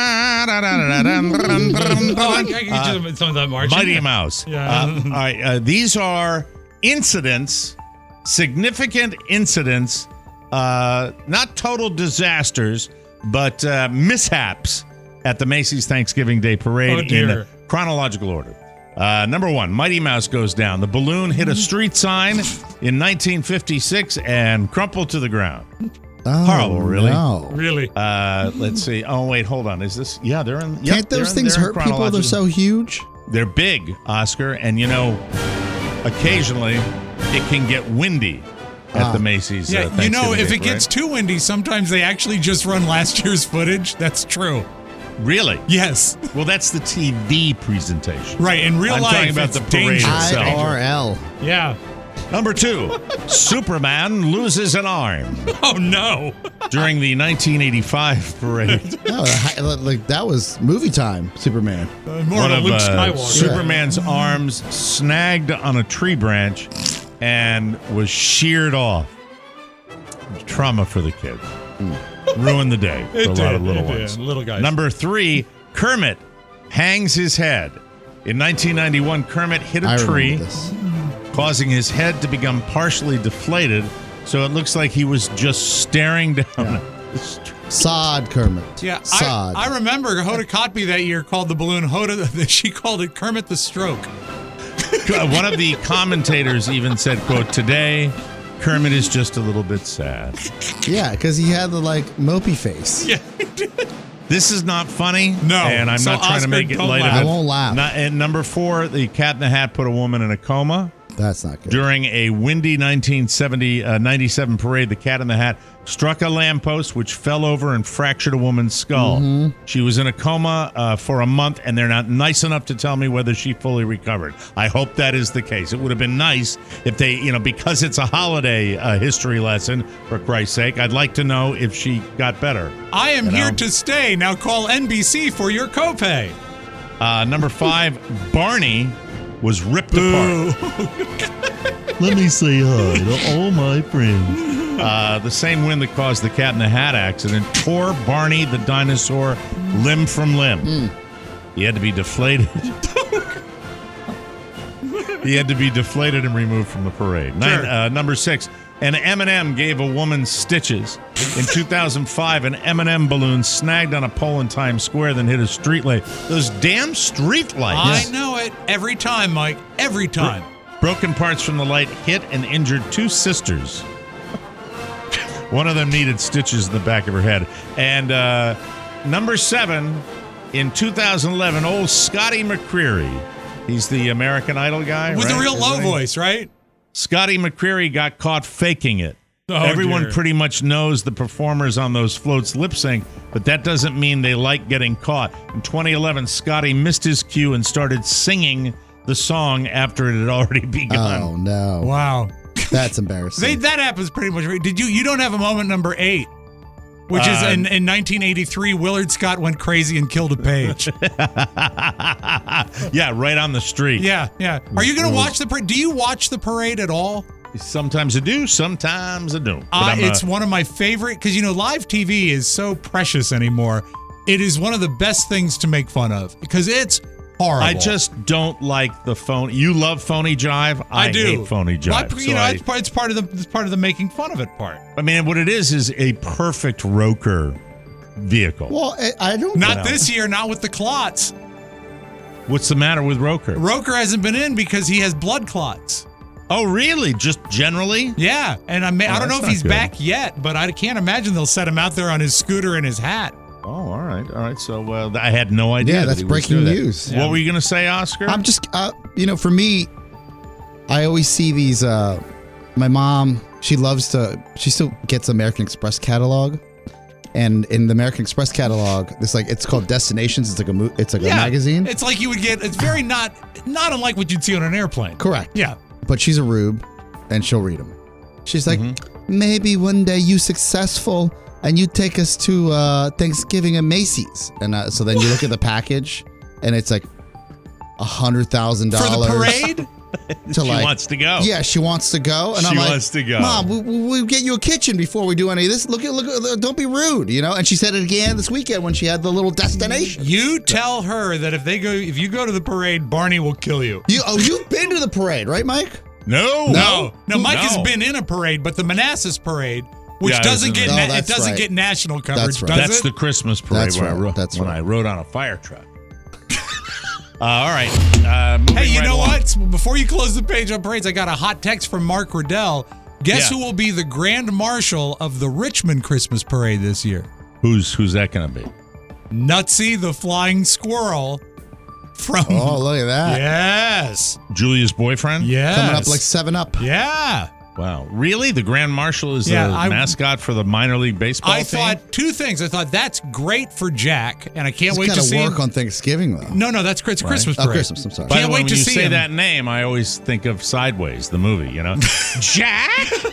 I, I can do some of that marching. Mighty Mouse. Yeah. Uh, all right. Uh, these are incidents, significant incidents, uh, not total disasters, but uh, mishaps at the Macy's Thanksgiving Day Parade Oh, in dear. chronological order. Uh, number one, Mighty Mouse goes down. The balloon hit a street sign in nineteen fifty-six and crumpled to the ground. Oh, Horrible, really? No. Really? Uh, let's see. Oh, wait, hold on. Is this? Yeah, they're in. Yep, Can't those in, things hurt people? They're chronological- so huge. They're big, Oscar, and you know, occasionally it can get windy at Ah. the Macy's. Yeah, uh, you know, Thanksgiving if Day it gets Parade. too windy, sometimes they actually just run last year's footage. That's true. Really? Yes. Well, that's the T V presentation. Right. In real I'm life, talking about it's the parade dangerous. itself. I R L. Yeah. Number two, Superman loses an arm Oh, no. during the nineteen eighty-five parade. No, like that was movie time. Superman. Uh, more One of a of Luke uh, Skywalker. Superman's arms snagged on a tree branch and was sheared off. Trauma for the kids. Ruined the day for It a lot did, of little it did. ones. Little guys. Number three, Kermit hangs his head. In nineteen ninety-one, Kermit hit a I remember tree, this. causing his head to become partially deflated, so it looks like he was just staring down. Yeah. the street. Sod Kermit. Yeah, Sod. I, I remember Hoda Kotb that year called the balloon Hoda. She called it Kermit the Stroke. One of the commentators even said, quote, today, Kermit is just a little bit sad. Yeah, because he had the like mopey face. Yeah. This is not funny. No. And I'm So, not trying Oscar, to make it don't light laugh. of I it. won't laugh. Not, and number four, the Cat in the Hat put a woman in a coma. That's not good. During a windy nineteen seventy, uh, ninety-seven parade, the Cat in the Hat struck a lamppost, which fell over and fractured a woman's skull. Mm-hmm. She was in a coma uh, for a month, and they're not nice enough to tell me whether she fully recovered. I hope that is the case. It would have been nice if they, you know, because it's a holiday uh, history lesson, for Christ's sake, I'd like to know if she got better. I am You here know? to stay. Now call N B C for your copay. Uh, number five, Barney was ripped apart. Let me say hi to all my friends. Uh, the same wind that caused the Cat in the Hat accident tore Barney the dinosaur limb from limb. Mm. He had to be deflated. He had to be deflated and removed from the parade. Nine, Sure. uh, number six, an M and M gave a woman stitches. In two thousand five, an M and M balloon snagged on a pole in Times Square, then hit a street light. Those damn street lights. I know it every time, Mike. Every time. Broken parts from the light hit and injured two sisters. One of them needed stitches in the back of her head. And uh, number seven, in two thousand eleven, old Scotty McCreery. He's the American Idol guy, With right? the real Isn't low he? voice, right? Scotty McCreery got caught faking it. Oh, Everyone dear. pretty much knows the performers on those floats lip sync, but that doesn't mean they like getting caught. In twenty eleven, Scotty missed his cue and started singing the song after it had already begun. Oh no! Wow. That's embarrassing. They, that happens pretty much. Right. Did you? You don't have a moment number eight, which is Uh, in, in nineteen eighty-three. Willard Scott went crazy and killed a page. Yeah, right on the street. Yeah, yeah. Are you going to watch the parade? Do you watch the parade at all? Sometimes I do, sometimes I don't. But Uh, I'm, it's uh, one of my favorite because you know live T V is so precious anymore. It is one of the best things to make fun of because it's horrible. I just don't like the phone. You love phony jive. I, I do hate phony jive. Well, I- you So know, I, it's, part, it's part of the it's part of the making fun of it part. I mean, what it is is a perfect Roker vehicle. well, I, I don't. Not No. this year, not with the clots. What's the matter with Roker? Roker hasn't been in because he has blood clots. Oh, really? Just generally? Yeah, and I, may, Oh, I don't know that's if not he's good. back yet, but I can't imagine they'll set him out there on his scooter and his hat. Oh, all right, all right. So uh, I had no idea. Yeah, that that's he was breaking doing that. news. What were you going to say, Oscar? I'm just, uh, you know, for me, I always see these. Uh, my mom, she loves to. She still gets American Express catalog, and in the American Express catalog, it's like it's called Destinations. It's like a mo- it's like a magazine. It's like you would get. It's very not not unlike what you'd see on an airplane. Correct. Yeah. But she's a rube, and she'll read them. She's like, Mm-hmm. maybe one day you successful, and you take us to uh, Thanksgiving at Macy's, and uh, so then you look at the package, and it's like a hundred thousand For dollars the parade? To she like, wants to go. Yeah, she wants to go, and She I'm like, wants to go. Mom, we, we, we'll get you a kitchen before we do any of this. Look at, look at, don't be rude, you know. And she said it again this weekend when she had the little destination. You tell her that if they go, if you go to the parade, Barney will kill you. You, oh, you've been to the parade, right, Mike? No, No, no. Mike has No. been in a parade, but the Manassas parade, which Yeah, I was doesn't in get the- na- Oh, it that's doesn't right. get national coverage, That's right. does That's it? the Christmas parade That's where, I right. rode, That's when right. I rode on a fire truck. Uh, all right. Uh, moving Hey, you right know along. what? Before you close the page on parades, I got a hot text from Mark Riddell. Guess Yeah. who will be the Grand Marshal of the Richmond Christmas Parade this year? Who's who's that going to be? Nutsy the Flying Squirrel from. Oh, look at that. Yes. Julia's boyfriend? Yes. Coming up like seven up. Yeah. Wow. Really? The Grand Marshal is Yeah, the I- mascot for the minor league baseball I team? thought two things. I thought that's great for Jack, and I can't He's wait got to to see work him. on Thanksgiving, though. No, no, that's Chris- Right. Christmas Oh, parade. Christmas. I'm sorry. By Can't the way, wait when to you see say him. that name, I always think of Sideways, the movie, you know? Jack?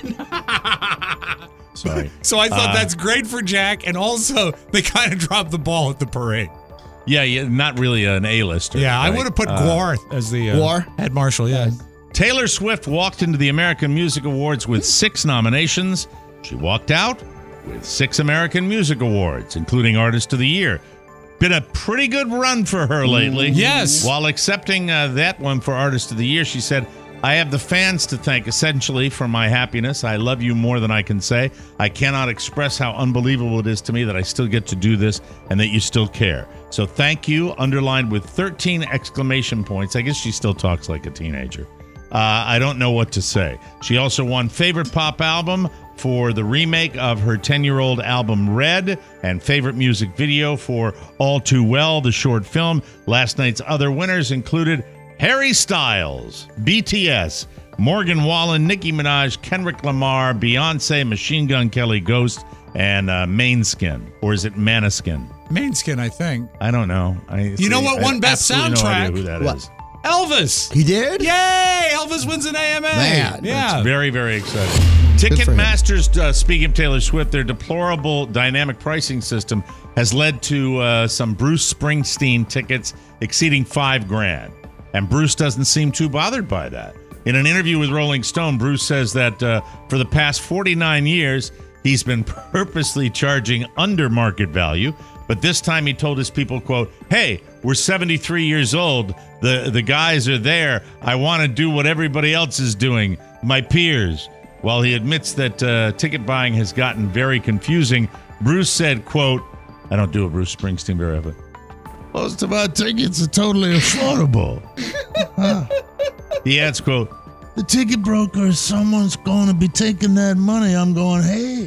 Sorry. So I thought Uh, that's great for Jack, and also they kind of dropped the ball at the parade. Yeah, yeah, not really an A-lister. Yeah, I right? would have put Uh, Guar as the uh, Guar? head marshal. Yeah. Taylor Swift walked into the American Music Awards with six nominations. She walked out with six American Music Awards, including Artist of the Year. Been a pretty good run for her lately. Yes. While accepting uh, that one for Artist of the Year, she said, I have the fans to thank essentially for my happiness. I love you more than I can say. I cannot express how unbelievable it is to me that I still get to do this and that you still care. So thank you, underlined with thirteen exclamation points. I guess she still talks like a teenager. Uh, I don't know what to say. She also won Favorite Pop Album for the remake of her ten-year-old album Red, and Favorite Music Video for All Too Well, the short film. Last night's other winners included Harry Styles, B T S, Morgan Wallen, Nicki Minaj, Kendrick Lamar, Beyonce, Machine Gun Kelly, Ghost, and uh, Mainskin. Or is it Maniskin? Mainskin, I think. I don't know. I, You know what I won have Best absolutely Soundtrack? No idea who that What? is. Elvis. He did? Yay! Elvis wins an A M A. Man, yeah. It's very, very exciting. for him. Ticketmaster's, uh, speaking of Taylor Swift, their deplorable dynamic pricing system has led to uh, some Bruce Springsteen tickets exceeding five grand. And Bruce doesn't seem too bothered by that. In an interview with Rolling Stone, Bruce says that uh, for the past forty-nine years, he's been purposely charging under market value. But this time he told his people, quote, hey, we're seventy-three years old. The, the guys are there. I want to do what everybody else is doing, my peers. While he admits that uh, ticket buying has gotten very confusing, Bruce said, quote, I don't do a Bruce Springsteen very often. Most of our tickets are totally affordable. Huh? He adds, quote, The ticket broker, someone's going to be taking that money. I'm going, hey,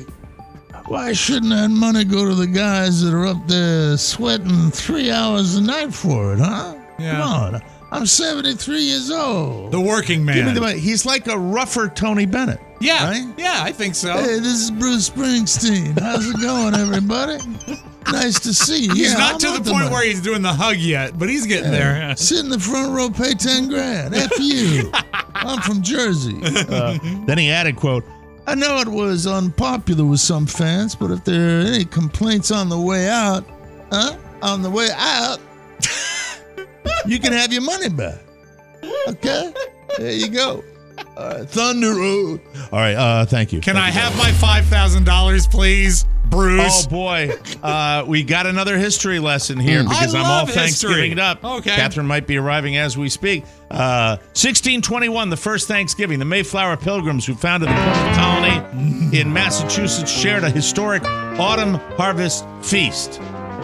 why shouldn't that money go to the guys that are up there sweating three hours a night for it, huh? Yeah. Come on. I'm seventy-three years old. The working man. give me the money. He's like a rougher Tony Bennett. yeah. right? Yeah, I think so. Hey, this is Bruce Springsteen. How's it going, everybody? Nice to see you. He's Yeah, not I'm to out the point money. where he's doing the hug yet, but he's getting there. Sit in the front row, pay ten grand. F you. I'm from Jersey. Uh, then he added, quote, I know it was unpopular with some fans, but if there are any complaints on the way out, huh? On the way out, you can have your money back. Okay? There you go. All right, Thunder Road. all right, uh, thank you. Can Thank I you, have Brian. my five thousand dollars, please, Bruce? Oh, boy. Uh, we got another history lesson here Mm. because I I'm all love Thanksgiving history. it up. Okay. Catherine might be arriving as we speak. Uh, sixteen twenty-one, the first Thanksgiving, the Mayflower Pilgrims who founded the Plymouth Colony in Massachusetts shared a historic autumn harvest feast.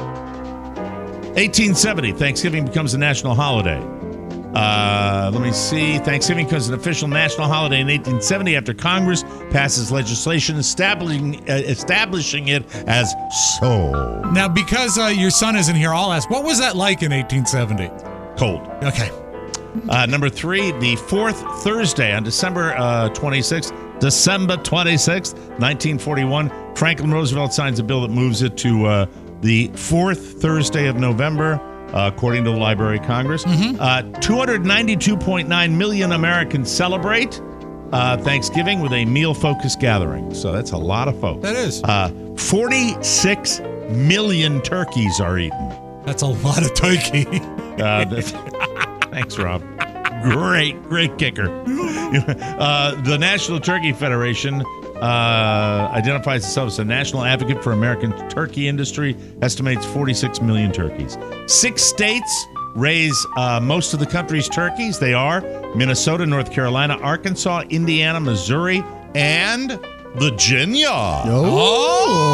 eighteen seventy, Thanksgiving becomes a national holiday. Uh, let me see. Thanksgiving becomes an official national holiday in eighteen seventy after Congress passes legislation establishing uh, establishing it as so. Now, because uh, your son isn't here, I'll ask, what was that like in eighteen seventy? Cold. Okay. Uh, number three, the fourth Thursday on December uh, twenty-sixth, December twenty-sixth, nineteen forty-one, Franklin Roosevelt signs a bill that moves it to uh, the fourth Thursday of November, uh, according to the Library of Congress. Mm-hmm. Uh, two hundred ninety-two point nine million Americans celebrate uh, Thanksgiving with a meal-focused gathering. So that's a lot of folks. That is. Uh, forty-six million turkeys are eaten. That's a lot of turkey. Uh, that's- thanks, Rob. Great, great kicker. Uh, the National Turkey Federation uh, identifies itself as a national advocate for American turkey industry, estimates forty-six million turkeys. Six states raise uh, most of the country's turkeys. They are Minnesota, North Carolina, Arkansas, Indiana, Missouri, and Virginia.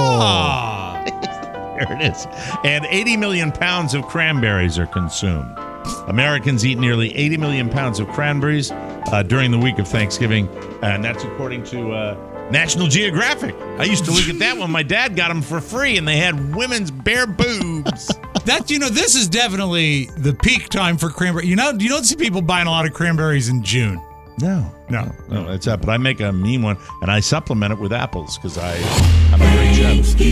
Oh. There it is. And eighty million pounds of cranberries are consumed. Americans eat nearly eighty million pounds of cranberries uh, during the week of Thanksgiving, and that's according to uh, National Geographic. I used to look at that when my dad got them for free, and they had women's bare boobs. That, you know, this is definitely the peak time for cranberry. You know, you don't see people buying a lot of cranberries in June. No, no, no. That's up. But I make a mean one, and I supplement it with apples because I I'm a great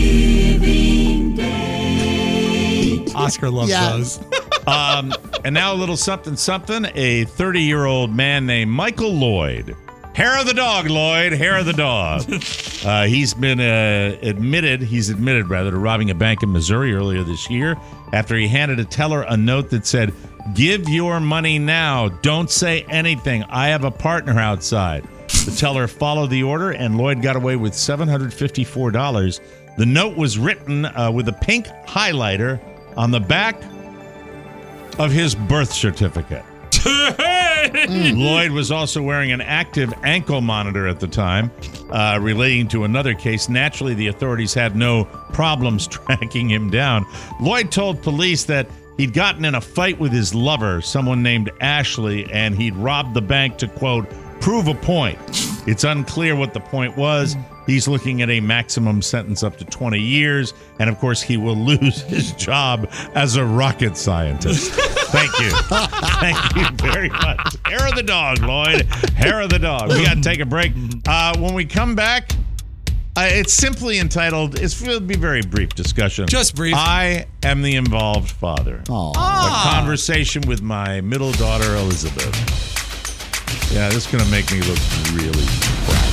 chef. Oscar loves Yeah. those. Um, and now a little something, something. A thirty-year-old man named Michael Lloyd. Hair of the dog, Lloyd. Hair of the dog. Uh, he's been uh, admitted, he's admitted, rather, to robbing a bank in Missouri earlier this year after he handed a teller a note that said, "Give your money now. Don't say anything. I have a partner outside." The teller followed the order, and Lloyd got away with seven hundred fifty-four dollars. The note was written uh, with a pink highlighter on the back of his birth certificate. Lloyd was also wearing an active ankle monitor at the time, uh, relating to another case. Naturally, the authorities had no problems tracking him down. Lloyd told police that he'd gotten in a fight with his lover, someone named Ashley, and he'd robbed the bank to, quote, prove a point. It's unclear what the point was. He's looking at a maximum sentence up to twenty years, and of course, he will lose his job as a rocket scientist. Thank you. Thank you very much. Hair of the dog, Lloyd. Hair of the dog. We got to take a break. Uh, when we come back, uh, it's simply entitled, it's, it'll be a very brief discussion. Just brief. I am the involved father. Aww. A conversation with my middle daughter, Elizabeth. Yeah, this is going to make me look really crappy.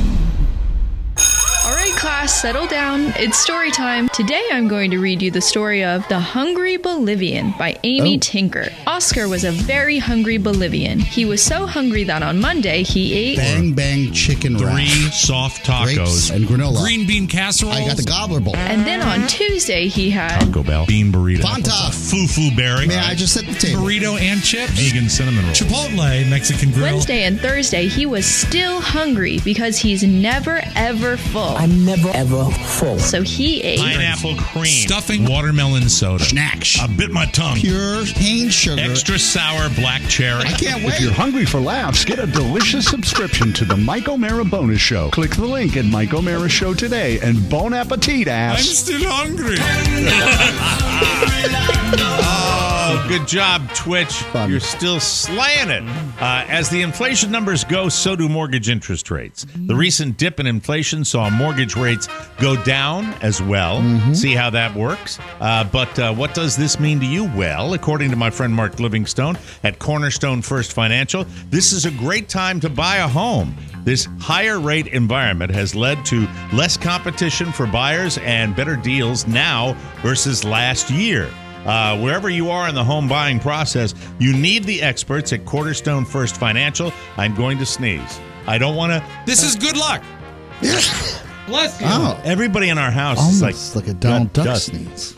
All right, class, settle down. It's story time. Today I'm going to read you the story of The Hungry Bolivian by Amy Oh. Tinker. Oscar was a very hungry Bolivian. He was so hungry that on Monday he ate Bang Bang Chicken Wrap. Three soft Grapes tacos. and granola. Green bean casserole. I got the gobbler bowl. and then on Tuesday he had Taco Bell. Bean burrito. Fanta. Fufu berry. May I just set the table? Burrito and chips. Vegan cinnamon roll. Chipotle Mexican grill. Wednesday and Thursday he was still hungry because he's never ever full. I'm never ever full. So he ate Pineapple cream. Stuffing. Watermelon soda. Snacks. I bit my tongue. Pure cane sugar. Extra sour black cherry. I can't If you're wait. hungry for laughs, get a delicious subscription to the Mike O'Mara Bonus Show. Click the link at Mike O'Mara Show today and bon appetit, I'm ass. still hungry. Oh, good job, Twitch. Fun. You're still slaying it. Uh, as the inflation numbers go, so do mortgage interest rates. The recent dip in inflation saw mortgage rates go down as well. See how that works. Uh, but uh, what does this mean to you? Well, according to my friend Mark Livingstone at Cornerstone First Financial, this is a great time to buy a home. This higher rate environment has led to less competition for buyers and better deals now versus last year. Uh, wherever you are in the home buying process, you need the experts at Cornerstone First Financial. I'm going to sneeze. I don't want to. This is good luck. Bless you. Oh, Everybody in our house almost is like, like, a Donald got Duck dust. sneeze.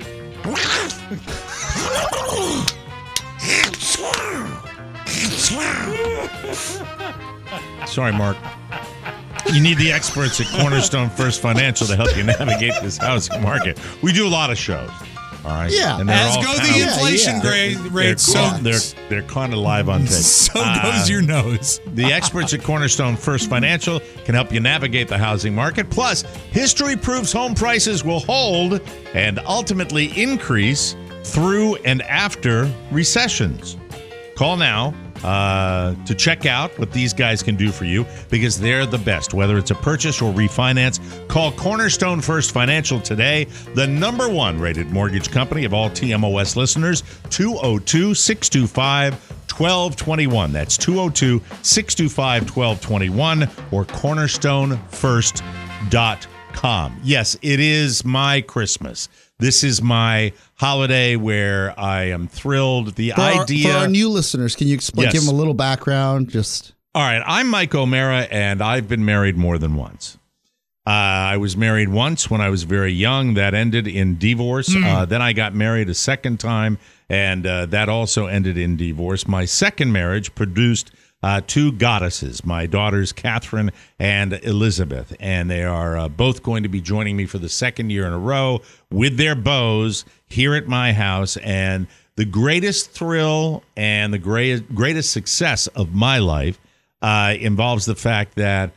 Sorry, Mark. You need the experts at Cornerstone First Financial to help you navigate this housing market. We do a lot of shows. All right. Yeah. And they're As all go kind the of- inflation yeah. gra- They're, rates, so, caught- they're they're kind of live on tape. so Uh, goes your nose. The experts at Cornerstone First Financial can help you navigate the housing market. Plus, history proves home prices will hold and ultimately increase through and after recessions. Call now uh, to check out what these guys can do for you because they're the best. Whether it's a purchase or refinance, call Cornerstone First Financial today, the number one rated mortgage company of all T M O S listeners, two oh two, six two five, one two two one. That's two oh two, six two five, one two two one or cornerstone first dot com. Yes, it is my Christmas. This is my holiday where I am thrilled. The For our, idea for our new listeners, can you explain? Yes. Give them a little background. Just All right, I'm Mike O'Mara, and I've been married more than once. Uh, I was married once when I was very young. That ended in divorce. Uh, then I got married a second time, and uh, that also ended in divorce. My second marriage produced uh, two goddesses, my daughters, Catherine and Elizabeth, and they are uh, both going to be joining me for the second year in a row with their bows here at my house, and the greatest thrill and the great, greatest success of my life uh, involves the fact that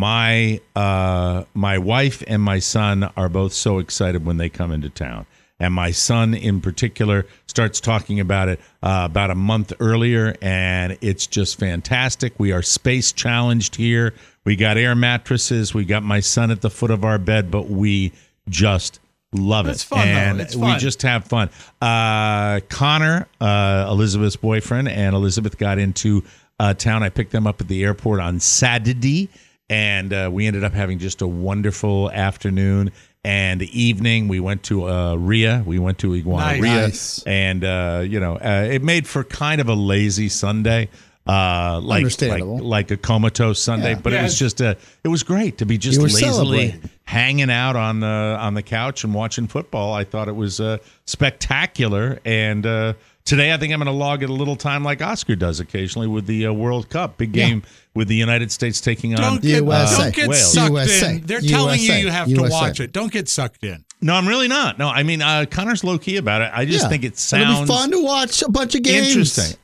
my uh, my wife and my son are both so excited when they come into town. And my son in particular starts talking about it uh, about a month earlier, and it's just fantastic. We are space challenged here. We got air mattresses. We got my son at the foot of our bed, but we just love it. It's fun, and though. It's we fun. just have fun. Uh, Connor, uh, Elizabeth's boyfriend, and Elizabeth got into uh, town. I picked them up at the airport on Saturday, and uh, we ended up having just a wonderful afternoon and evening. We went to uh, R I A. We went to Iguana Nice. R I A. Nice. And, uh, you know, uh, it made for kind of a lazy Sunday. Uh, like, like Understandable. like a comatose Sunday, Yeah. but it Yeah. was just a it was great to be just You were lazily celebrating. hanging out on the on the couch and watching football. I thought it was uh, spectacular, and uh, today I think I'm going to log it a little time like Oscar does occasionally with the uh, World Cup, big game with the United States taking on Don't get, U S A. don't get Wales. sucked U S A. in. They're telling you U S A. you have U to S A. watch it. Don't get sucked in. No, I'm really not. No, I mean uh, Connor's low key about it. I just Yeah. think it It'll sounds be fun to watch a bunch of games. interesting.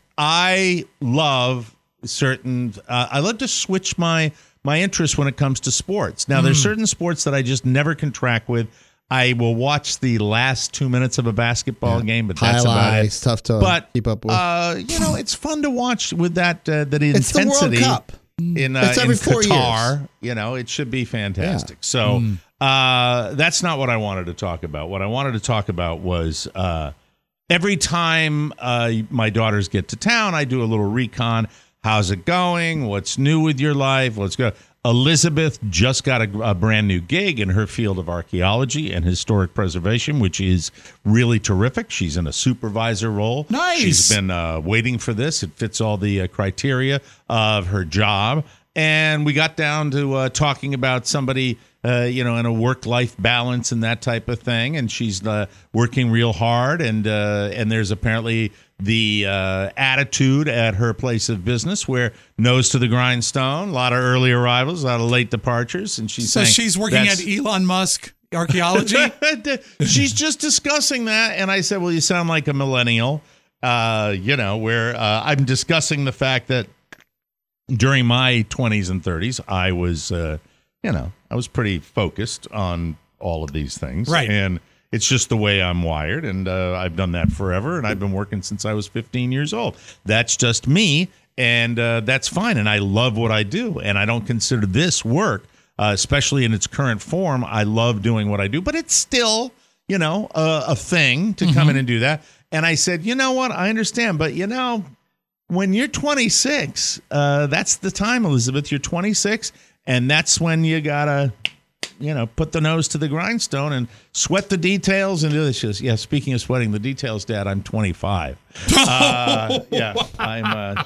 I love certain. Uh, I love to switch my my interest when it comes to sports. Now, there's certain sports that I just never can track with. I will watch the last two minutes of a basketball Yeah. game, but that's about it. Highlights, tough to But keep up with. uh, you know, it's fun to watch with that uh, that It's the World intensity. Cup. In, uh, It's every in four Qatar, years. you know, it should be fantastic. So uh, that's not what I wanted to talk about. What I wanted to talk about was uh, every time uh, my daughters get to town, I do a little recon. How's it going? What's new with your life? Let's go. Elizabeth just got a, a brand new gig in her field of archaeology and historic preservation, which is really terrific. She's in a supervisor role. Nice. She's been uh, waiting for this. It fits all the uh, criteria of her job. And we got down to uh, talking about somebody, uh, you know, in a work-life balance and that type of thing. And she's uh, working real hard. And uh, and there's apparently the uh, attitude at her place of business where nose to the grindstone, a lot of early arrivals, a lot of late departures. And she's So saying she's working that's- at Elon Musk Archaeology? She's just discussing that. And I said, well, you sound like a millennial, uh, you know, where uh, I'm discussing the fact that during my twenties and thirties, I was, uh, you know, I was pretty focused on all of these things. Right. And it's just the way I'm wired. And uh, I've done that forever. And I've been working since I was fifteen years old. That's just me. And uh, that's fine. And I love what I do. And I don't consider this work, uh, especially in its current form. I love doing what I do. But it's still, you know, a, a thing to come in and do that. And I said, you know what? I understand. But, you know, when you're twenty-six, uh, that's the time, Elizabeth. You're twenty-six, and that's when you gotta, you know, put the nose to the grindstone and sweat the details and do this. She goes, yeah, speaking of sweating the details, Dad, I'm twenty-five. uh, yeah, I'm uh,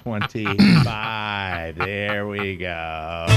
twenty-five. There we go.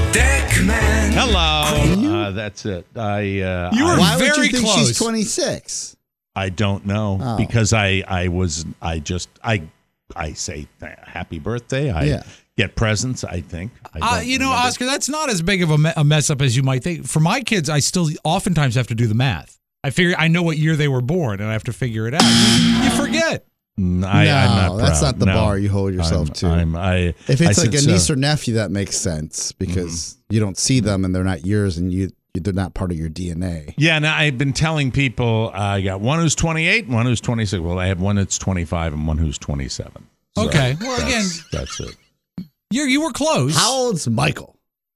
Deckman. Hello. Uh, that's it. I. Uh, You were I, Why would very you think close. she's twenty-six? I don't know Oh. because I. I was. I just. I. I say th- happy birthday. I Yeah. get presents. I think. I Uh, don't you know, remember. Oscar, that's not as big of a, me- a mess up as you might think. For my kids, I still oftentimes have to do the math. I figure I know what year they were born, and I have to figure it out. You, you forget. Mm, I, no, I'm not that's proud. not the No. bar you hold yourself I'm, to. I'm, I, if I it's like said a so. niece or nephew, that makes sense because you don't see them and they're not yours, and you they're not part of your D N A. Yeah, now I've been telling people uh, I got one who's twenty-eight, one who's twenty-six. Well, I have one that's twenty-five and one who's twenty-seven. So Okay. Well, that's- again, that's it. you you were close. How old's Michael?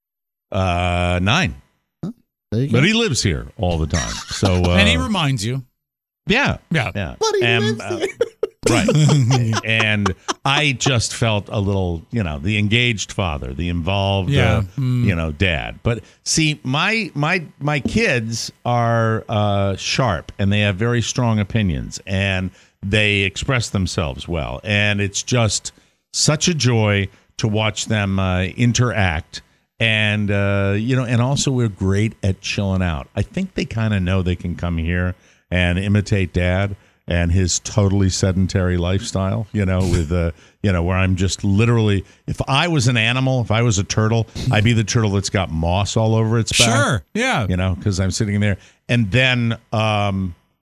Uh, nine. There you go. But he lives here all the time. So uh, and he reminds you. yeah, Yeah. yeah. But he And, lives uh, here. right. And I just felt a little, you know, the engaged father, the involved, Yeah. uh, Mm. you know, dad. But see, my my my kids are uh, sharp and they have very strong opinions and they express themselves well. And it's just such a joy to watch them uh, interact. And, uh, you know, and also we're great at chilling out. I think they kind of know they can come here and imitate Dad and his totally sedentary lifestyle, you know, with, uh, you know, where I'm just literally, if I was an animal, if I was a turtle, I'd be the turtle that's got moss all over its back. Sure. Yeah. You know, because I'm sitting there. And then, um,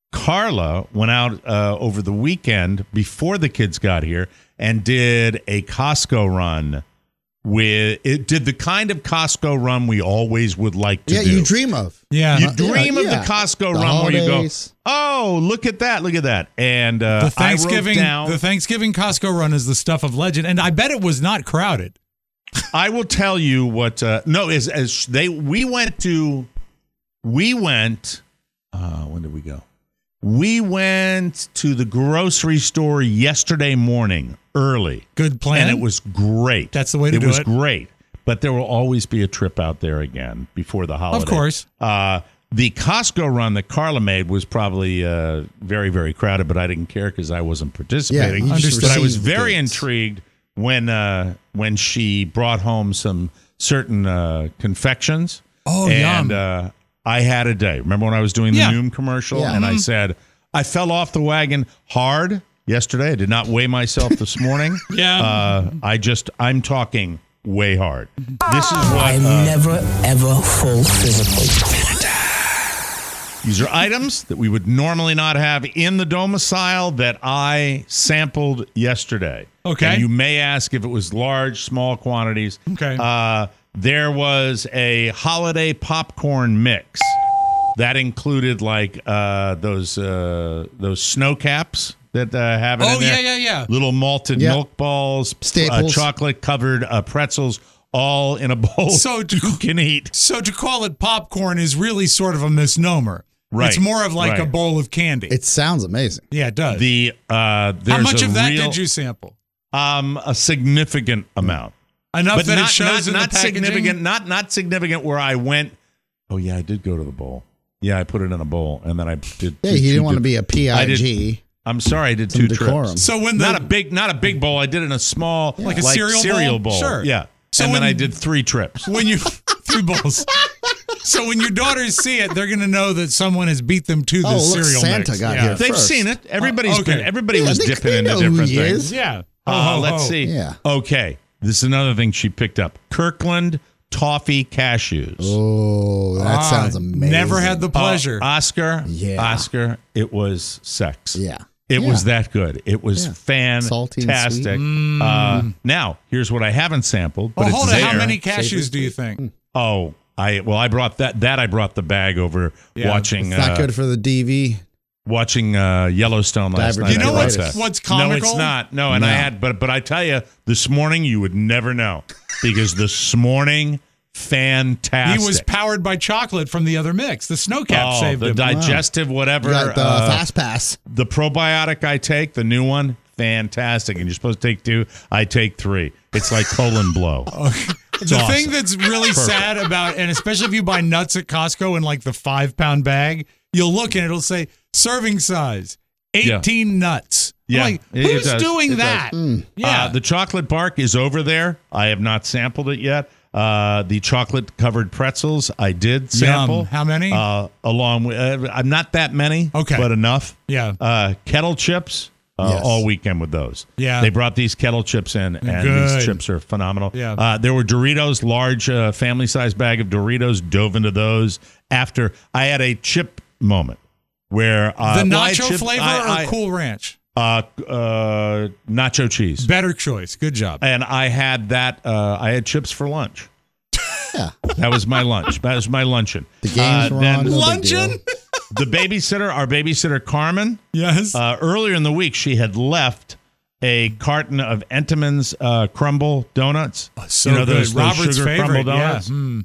Carla went out uh, over the weekend before the kids got here and did a Costco run. With it did the kind of Costco run we always would like to yeah, do. you dream of. Yeah. You dream yeah, of yeah. the Costco The run holidays. where you go, oh, look at that, look at that. And uh, The Thanksgiving, I wrote down, the Thanksgiving Costco run is the stuff of legend, and I bet it was not crowded. I will tell you what. Uh, no, as as they we went to, we went. Uh, when did we go? We went to the grocery store yesterday morning, early. Good plan. And it was great. That's the way to it do was it. great. But there will always be a trip out there again before the holiday. Of course. Uh, the Costco run that Carla made was probably uh, very, very crowded, but I didn't care because I wasn't participating. Yeah, you just but I was received the very goods. intrigued when uh, when she brought home some certain uh, confections. Oh, and, yum. uh, I had a day. Remember when I was doing the Yeah. Noom commercial? Yeah. And I Mhm. said, I fell off the wagon hard yesterday. I did not weigh myself this morning. Yeah. Uh, I just, I'm talking way hard. This is what. I uh, never, ever fall physically. These are items that we would normally not have in the domicile that I sampled yesterday. Okay. And you may ask if it was large, small quantities. Okay. Uh, there was a holiday popcorn mix that included like uh, those uh, those snow caps that uh, have it Oh, in there. yeah, yeah, yeah. Little malted Yeah. milk balls, uh, Staples. chocolate covered uh, pretzels, all in a bowl. So to- you can eat. So to call it popcorn is really sort of a misnomer. Right, It's more of like right. a bowl of candy. It sounds amazing. yeah, it does. The uh, there's How much a of that real- did you sample? Um, a significant amount, Enough but that not it shows not, in not the packaging? significant. Not not significant. Where I went. Oh yeah, I did go to the bowl. Yeah, I put it in a bowl, and then I did. Yeah, two- he two didn't want to dip- be a P I G. I'm sorry, I did Some two decorum. trips. So when the not a big, not a big bowl. I did it in a small, Like a cereal bowl? bowl. Sure. Yeah. So and then when- I did three trips. when you three bowls. So when your daughters see it, they're going to know that someone has beat them to the Oh, look, cereal Santa mix. got yeah. here. They've first. seen it. Everybody's Oh, okay. been. Everybody Yeah, was they- dipping they into know who different he things. is. Yeah. Uh, Ho, ho, let's ho. see. Yeah. Okay, this is another thing she picked up: Kirkland toffee cashews. Oh, that Ah, sounds amazing. Never had the Uh, pleasure. Oscar, Yeah. Oscar, it was sex. Yeah. It Yeah. was that good. It was Yeah. fantastic. Salty and sweet. Uh, now, here's what I haven't sampled, but well, it's hold there. on. How many cashews Savory. do you think? Oh, I well, I brought that. That I brought the bag over Yeah. watching. It's not uh, good for the D V. watching uh, Yellowstone last Diverticulitis. night. You know I what's brought that. what's No, comical? it's not. No, and I No. had, but but I tell you, this morning you would never know because this morning, fantastic. He was powered by chocolate from the other mix. The snow cap oh, saved the him. digestive whatever. You got the uh, Fast Pass. The probiotic I take, the new one, fantastic. And you're supposed to take two. I take three. It's like colon blow. It's the awesome. thing that's really sad about, and especially if you buy nuts at Costco in like the five pound bag, you'll look and it'll say serving size, eighteen nuts. I'm Yeah, like, it- it who's does. doing It does. that? Mm. Yeah. Uh, the chocolate bark is over there. I have not sampled it yet. Uh, the chocolate covered pretzels, I did sample. Yum. How many? Uh, along with, uh, I'm not that many. Okay. But enough. Yeah. Uh, kettle chips. Uh, Yes. All weekend with those. Yeah. They brought these kettle chips in, and Good. these chips are phenomenal. Yeah. Uh, there were Doritos, large uh, family size bag of Doritos, dove into those. After I had a chip moment where uh, the well, I had nacho chip- flavor I- or I- Cool Ranch? Uh, uh, nacho cheese. Better choice. Good job. And I had that. Uh, I had chips for lunch. Yeah. That was my lunch. That was my luncheon. The games Uh, were then on. No big Luncheon? deal. The babysitter, our babysitter Carmen. Yes. Uh, earlier in the week, she had left a carton of Entenmann's uh, crumble donuts. so you know good. those, those Robert's sugar favorite. crumble Yeah. donuts. Mm.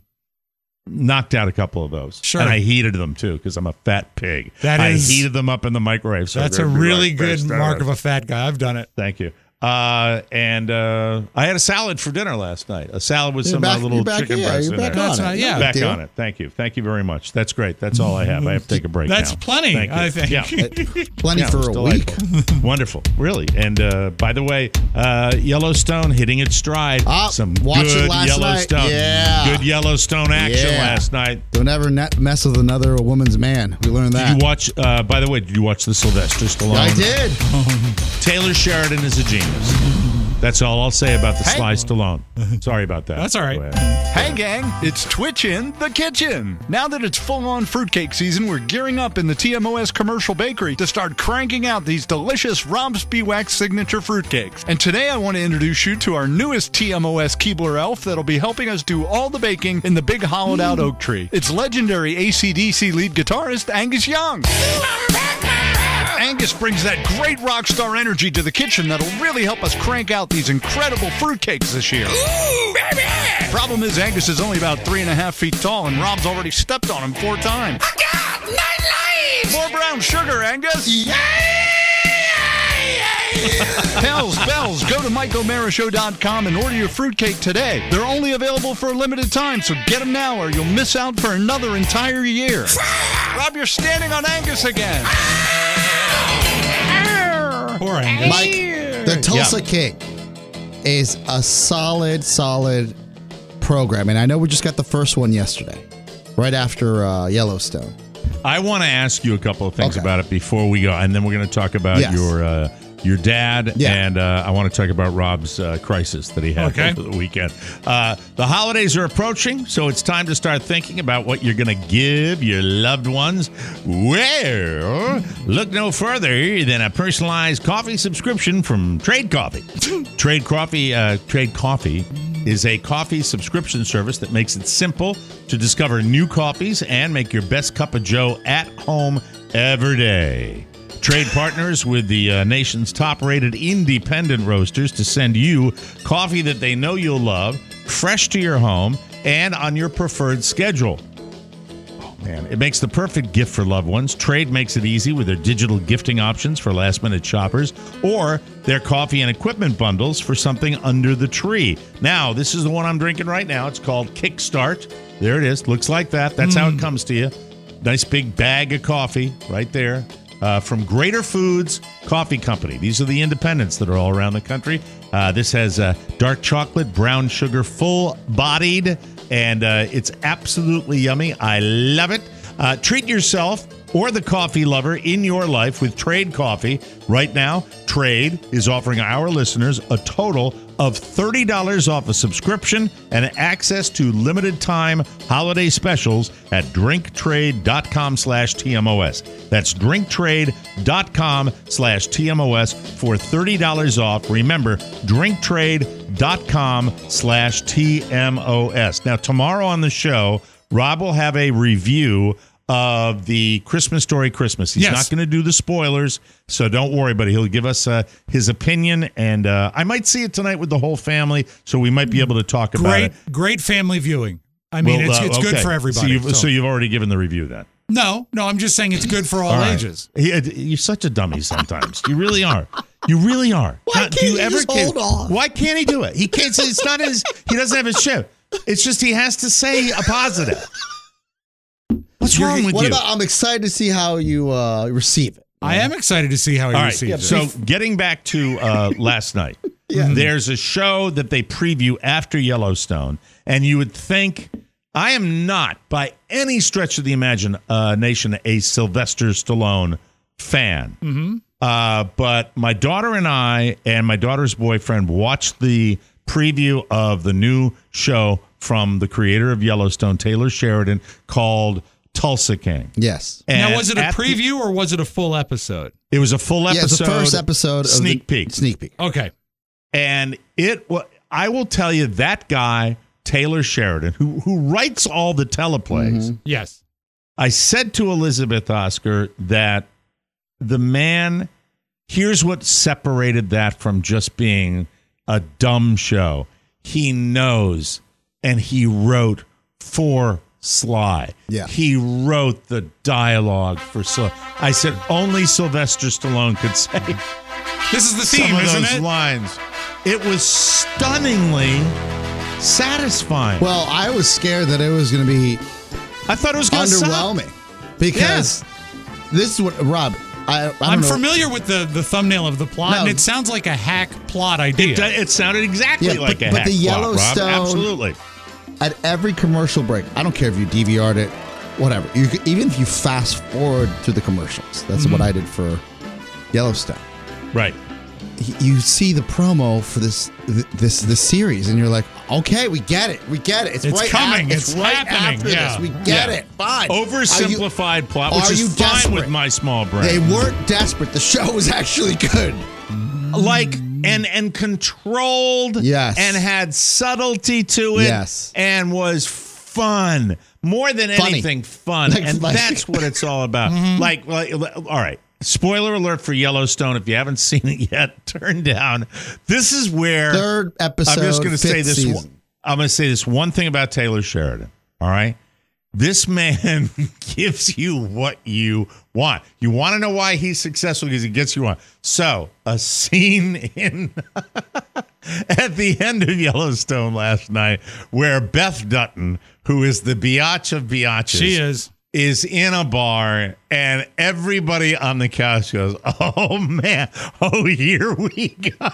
Knocked out a couple of those. Sure. And I heated them too because I'm a fat pig. That I is- heated them up in the microwave. So That's a they'd be really like good best mark ever. of a fat guy. I've done it. Thank you. Uh, and uh, I had a salad for dinner last night. A salad with You're some back- uh, little you're back chicken here. breast You're in back there. on That's it. not- yeah. No big Back deal. on it. Thank you. Thank you very much. That's great. That's all I have. I have to take a break That's now. plenty, Thank you. I think. Yeah. Plenty Yeah, for it's a week. delightful. Wonderful. Really. And uh, by the way, uh, Yellowstone hitting its stride. Ah, Some watch good it last night. Yellowstone. Yeah. Good Yellowstone action Yeah. last night. Don't ever net mess with another woman's man. We learned that. Did you watch, uh, by the way, did you watch the Sylvester Stallone? I did. Taylor Sheridan is a genius. That's all I'll say about the Hey. Sly Stallone. Sorry about that. That's all right. Go ahead. Hey gang, it's Twitch in the kitchen. Now that it's full-on fruitcake season, we're gearing up in the T M O S Commercial Bakery to start cranking out these delicious Rob Spiewak signature fruitcakes. And today I want to introduce you to our newest T M O S Keebler elf that'll be helping us do all the baking in the big hollowed-out oak tree. It's legendary A C D C lead guitarist Angus Young. Angus brings that great rock star energy to the kitchen that'll really help us crank out these incredible fruitcakes this year. Ooh, baby! Problem is, Angus is only about three and a half feet tall, and Rob's already stepped on him four times. I got nine lives! More brown sugar, Angus! Yeah! Hells bells, go to Mike O'Mara Show dot com and order your fruitcake today. They're only available for a limited time, so get them now or you'll miss out for another entire year. Rob, you're standing on Angus again. Poor Angus. Mike, the Tulsa Yeah. King is a solid, solid program. And I know we just got the first one yesterday, right after uh, Yellowstone. I want to ask you a couple of things Okay. about it before we go, and then we're going to talk about Yes. your uh, your dad, Yeah. and uh, I want to talk about Rob's uh, crisis that he had Okay. over the weekend. Uh, the holidays are approaching, so it's time to start thinking about what you're going to give your loved ones. Well, look no further than a personalized coffee subscription from Trade Coffee. Trade Coffee, uh, Trade Coffee is a coffee subscription service that makes it simple to discover new coffees and make your best cup of joe at home every day. Trade partners with the uh, nation's top-rated independent roasters to send you coffee that they know you'll love, fresh to your home, and on your preferred schedule. Oh, man. It makes the perfect gift for loved ones. Trade makes it easy with their digital gifting options for last-minute shoppers or their coffee and equipment bundles for something under the tree. Now, this is the one I'm drinking right now. It's called Kickstart. There it is. Looks like that. That's mm. how it comes to you. Nice big bag of coffee right there. Uh, from Greater Foods Coffee Company. These are the independents that are all around the country. Uh, this has uh, dark chocolate, brown sugar, full-bodied, and uh, it's absolutely yummy. I love it. Uh, treat yourself or the coffee lover in your life with Trade Coffee. Right now, Trade is offering our listeners a total of thirty dollars off a subscription and access to limited time holiday specials at drinktrade.com slash TMOS. That's drinktrade.com slash TMOS for thirty dollars off. Remember, drinktrade.com slash TMOS. Now, tomorrow on the show, Rob will have a review of the Christmas Story Christmas. He's Yes. not going to do the spoilers, so don't worry, but he'll give us uh, his opinion, and uh, I might see it tonight with the whole family, so we might be able to talk about Great, it. great family viewing. I mean, Well, it's uh, it's okay. good for everybody. So you've, so- so you've already given the review then? no, no, I'm just saying it's good for all, All right. ages. He- you're such a dummy sometimes. You really are. You really are. Why Now, can't do you he ever just can- hold on? Why can't he do it? He can't. It's not his. He doesn't have his chip. It's just he has to say a positive. What's You're- wrong with what you? About, I'm excited to see how you uh, receive it. I am excited to see how he All right. receives it. So getting back to uh, last night, there's a show that they preview after Yellowstone, and you would think I am not by any stretch of the imagination a Sylvester Stallone fan. Mhm. Uh, but my daughter and I and my daughter's boyfriend watched the preview of the new show from the creator of Yellowstone, Taylor Sheridan, called Tulsa King. Yes. now, And was it a at the- preview or was it a full episode? It was a full Yeah, episode. it's the first episode of sneak the, peek. Sneak peek. Okay. And it, wa- I will tell you, that guy Taylor Sheridan, who who writes all the teleplays. Mm-hmm. Yes. I said to Elizabeth Oscar that the man. Here's what separated that from just being a dumb show. He knows, and he wrote for Sly. Yeah. He wrote the dialogue for Sly. I said only Sylvester Stallone could say This is the some theme, of isn't those it? lines. It was stunningly satisfying. Well, I was scared that it was going to be I thought it was going to underwhelming because this is what Rob. I, I don't I'm know. familiar with the, the thumbnail of the plot, No. and it sounds like a hack plot idea. It, it sounded exactly Yeah, like but- a but hack the plot, Rob. Yellowstone- Absolutely. At every commercial break, I don't care if you D V R'd it, whatever. You could, even if you fast forward to the commercials, that's Mm-hmm. what I did for Yellowstone. Right. you see the promo for this this this series, and you're like, okay, we get it, we get it. It's, It's right coming. After, It's it's right happening. after Yeah. this. We get Yeah. it. Fine. Oversimplified Are you- plot, which are is you fine desperate? with my small brain. They weren't desperate. The show was actually good. like and and controlled, Yes. and had subtlety to it, Yes. and was fun more than Funny. anything fun, Like- and like- that's what it's all about. like, like, all right. Spoiler alert for Yellowstone. If you haven't seen it yet, turn down. This is where Third episode. I'm just going to say fifth this. season. One, I'm going to say this one thing about Taylor Sheridan. All right, this man gives you what you want. You want to know why he's successful because he gets you on. So a scene in at the end of Yellowstone last night where Beth Dutton, who is the biatch of biatches, She is. is in a bar, and everybody on the couch goes, "Oh man, oh here we go,"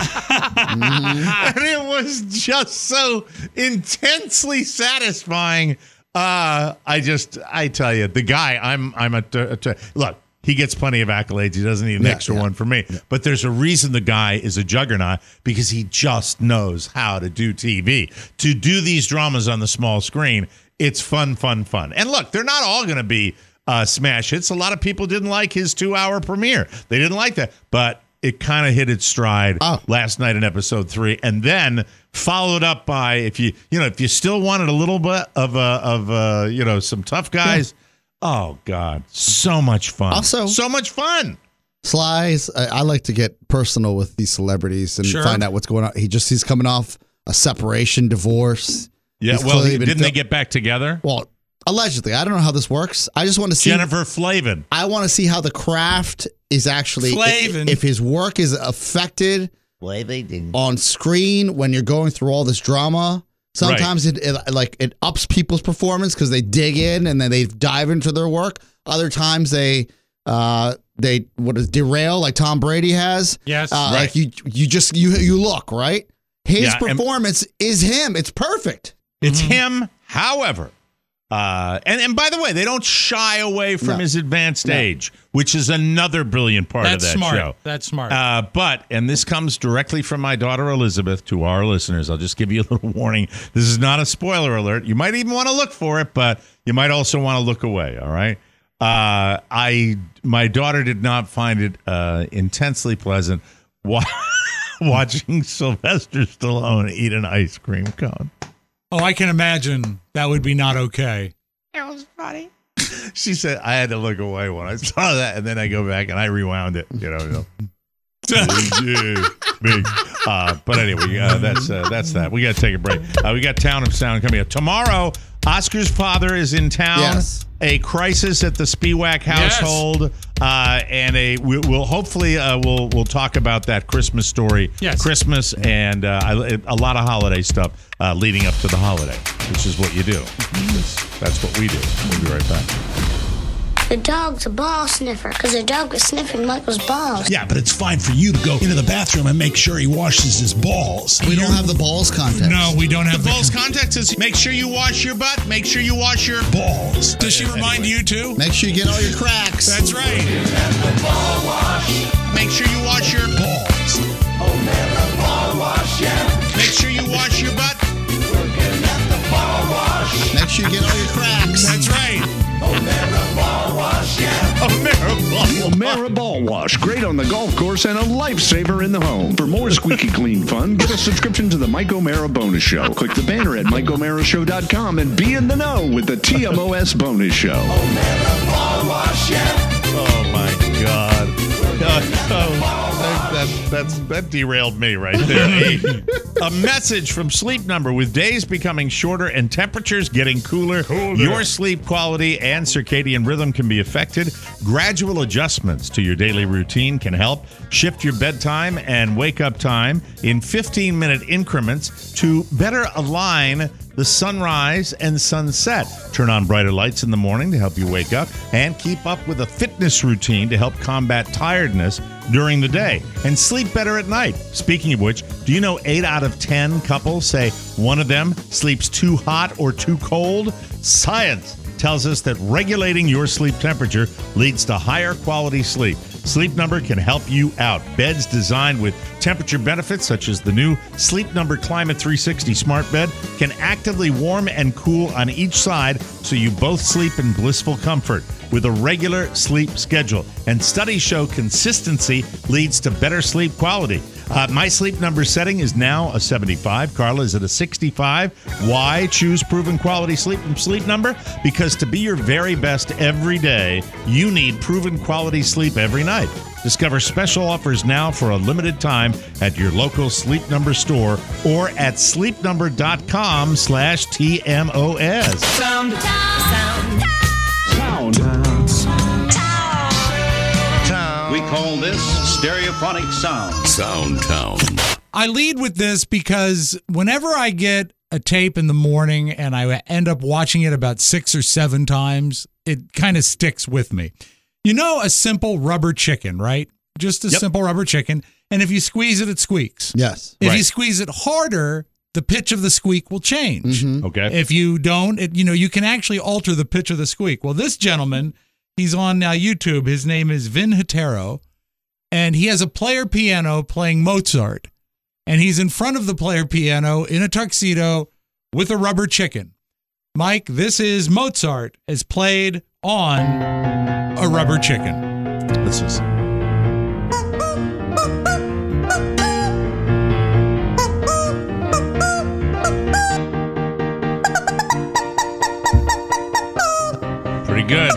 and it was just so intensely satisfying. Uh, I just, I tell you, the guy, I'm, I'm a, a, a look. He gets plenty of accolades. He doesn't need an Yeah, extra yeah. one for me. But there's a reason the guy is a juggernaut, because he just knows how to do T V. To do these dramas on the small screen, it's fun, fun, fun. And look, they're not all going to be uh, smash hits. A lot of people didn't like his two-hour premiere. They didn't like that. But it kind of hit its stride Oh. last night in episode three, and then followed up by, if you you know if you still wanted a little bit of uh, of uh, you know some tough guys. Oh God, so much fun! Also- so much fun. Slice. I, I like to get personal with these celebrities and Sure. find out what's going on. He just he's coming off a separation, divorce. Yeah, He's well, clearly been didn't they fil- get back together? Well, allegedly. I don't know how this works. I just want to see Jennifer Flavin. I want to see how the craft is actually Flavin. if his work is affected on screen when you're going through all this drama. Sometimes it, it like it ups people's performance because they dig in and then they dive into their work. Other times they uh they what is derail like Tom Brady has. Yes. Uh, Right. Like you you just you you look right. His Yeah, and- performance is him. It's perfect. It's him. However, uh, and and by the way, they don't shy away from No. his advanced No. age, which is another brilliant part That's of that smart. show. That's smart. Uh, but, and this comes directly from my daughter Elizabeth to our listeners. I'll just give you a little warning. This is not a spoiler alert. You might even want to look for it, but you might also want to look away. All right. Uh, I, my daughter did not find it uh, intensely pleasant wa- watching Sylvester Stallone eat an ice cream cone. oh, I can imagine that would be not okay. She said I had to look away when I saw that, and then I go back and I rewound it. You know, you know. Yeah, big. Uh, but anyway, uh, that's uh, that's that. We got to take a break. Uh, we got Town of Sound coming up tomorrow. Oscar's father is in town. Yes. A crisis at the Spiewak household, uh, and a we, we'll hopefully uh, we'll we'll talk about that Christmas story. Yes. Christmas and uh, I- a lot of holiday stuff uh, leading up to the holiday, which is what you do. That's, that's what we do. We'll be right back. The dog's a ball sniffer because the dog was sniffing Michael's balls. Yeah, but it's fine for you to go into the bathroom and make sure he washes his balls. We don't have the balls context. No, we don't have The balls context is make sure you wash your butt. Make sure you wash your balls. Does she remind you too? Make sure you get all your cracks. That's right. Make sure you wash your balls. Make sure you wash your butt. Make sure you get all your cracks. That's right. O'Mara Ball Wash. Great on the golf course and a lifesaver in the home. For more squeaky clean fun, get a subscription to the Mike O'Mara Bonus Show. Click the banner at Mike O'Mara Show dot com and be in the know with the T M O S Bonus Show. Oh my God. Oh, that, that's, that derailed me right there. A, a message from Sleep Number. With days becoming shorter and temperatures getting cooler, your sleep quality and circadian rhythm can be affected. Gradual adjustments to your daily routine can help shift your bedtime and wake up time in fifteen-minute increments to better align the sunrise and sunset. Turn on brighter lights in the morning to help you wake up and keep up with a fitness routine to help combat tiredness during the day and sleep better at night. Speaking of which, do you know eight out of ten couples say one of them sleeps too hot or too cold? Science tells us that regulating your sleep temperature leads to higher quality sleep. Sleep Number can help you out. Beds designed with temperature benefits such as the new Sleep Number Climate three sixty smart bed can actively warm and cool on each side so you both sleep in blissful comfort with a regular sleep schedule. And studies show consistency leads to better sleep quality. Uh, my Sleep Number setting is now a seventy-five. Carla is at a sixty-five. Why choose proven quality sleep from Sleep Number? Because to be your very best every day, you need proven quality sleep every night. Discover special offers now for a limited time at your local Sleep Number store or at sleepnumber.com slash TMOS. Sound. Sound. Sound. Sound. We call this stereophonic sound. Sound Town. I lead with this because whenever I get a tape in the morning and I end up watching it about six or seven times, it kind of sticks with me. You know, a simple rubber chicken, right? Just a Yep. simple rubber chicken. And if you squeeze it, it squeaks. Yes. If Right. you squeeze it harder, the pitch of the squeak will change. Mhm. Okay. If you don't, it, you know, you can actually alter the pitch of the squeak. Well, this gentleman, he's on uh, YouTube. His name is Vin Hetero, and he has a player piano playing Mozart. And he's in front of the player piano in a tuxedo with a rubber chicken. Mike, this is Mozart as played on a rubber chicken. Let's listen. Pretty good.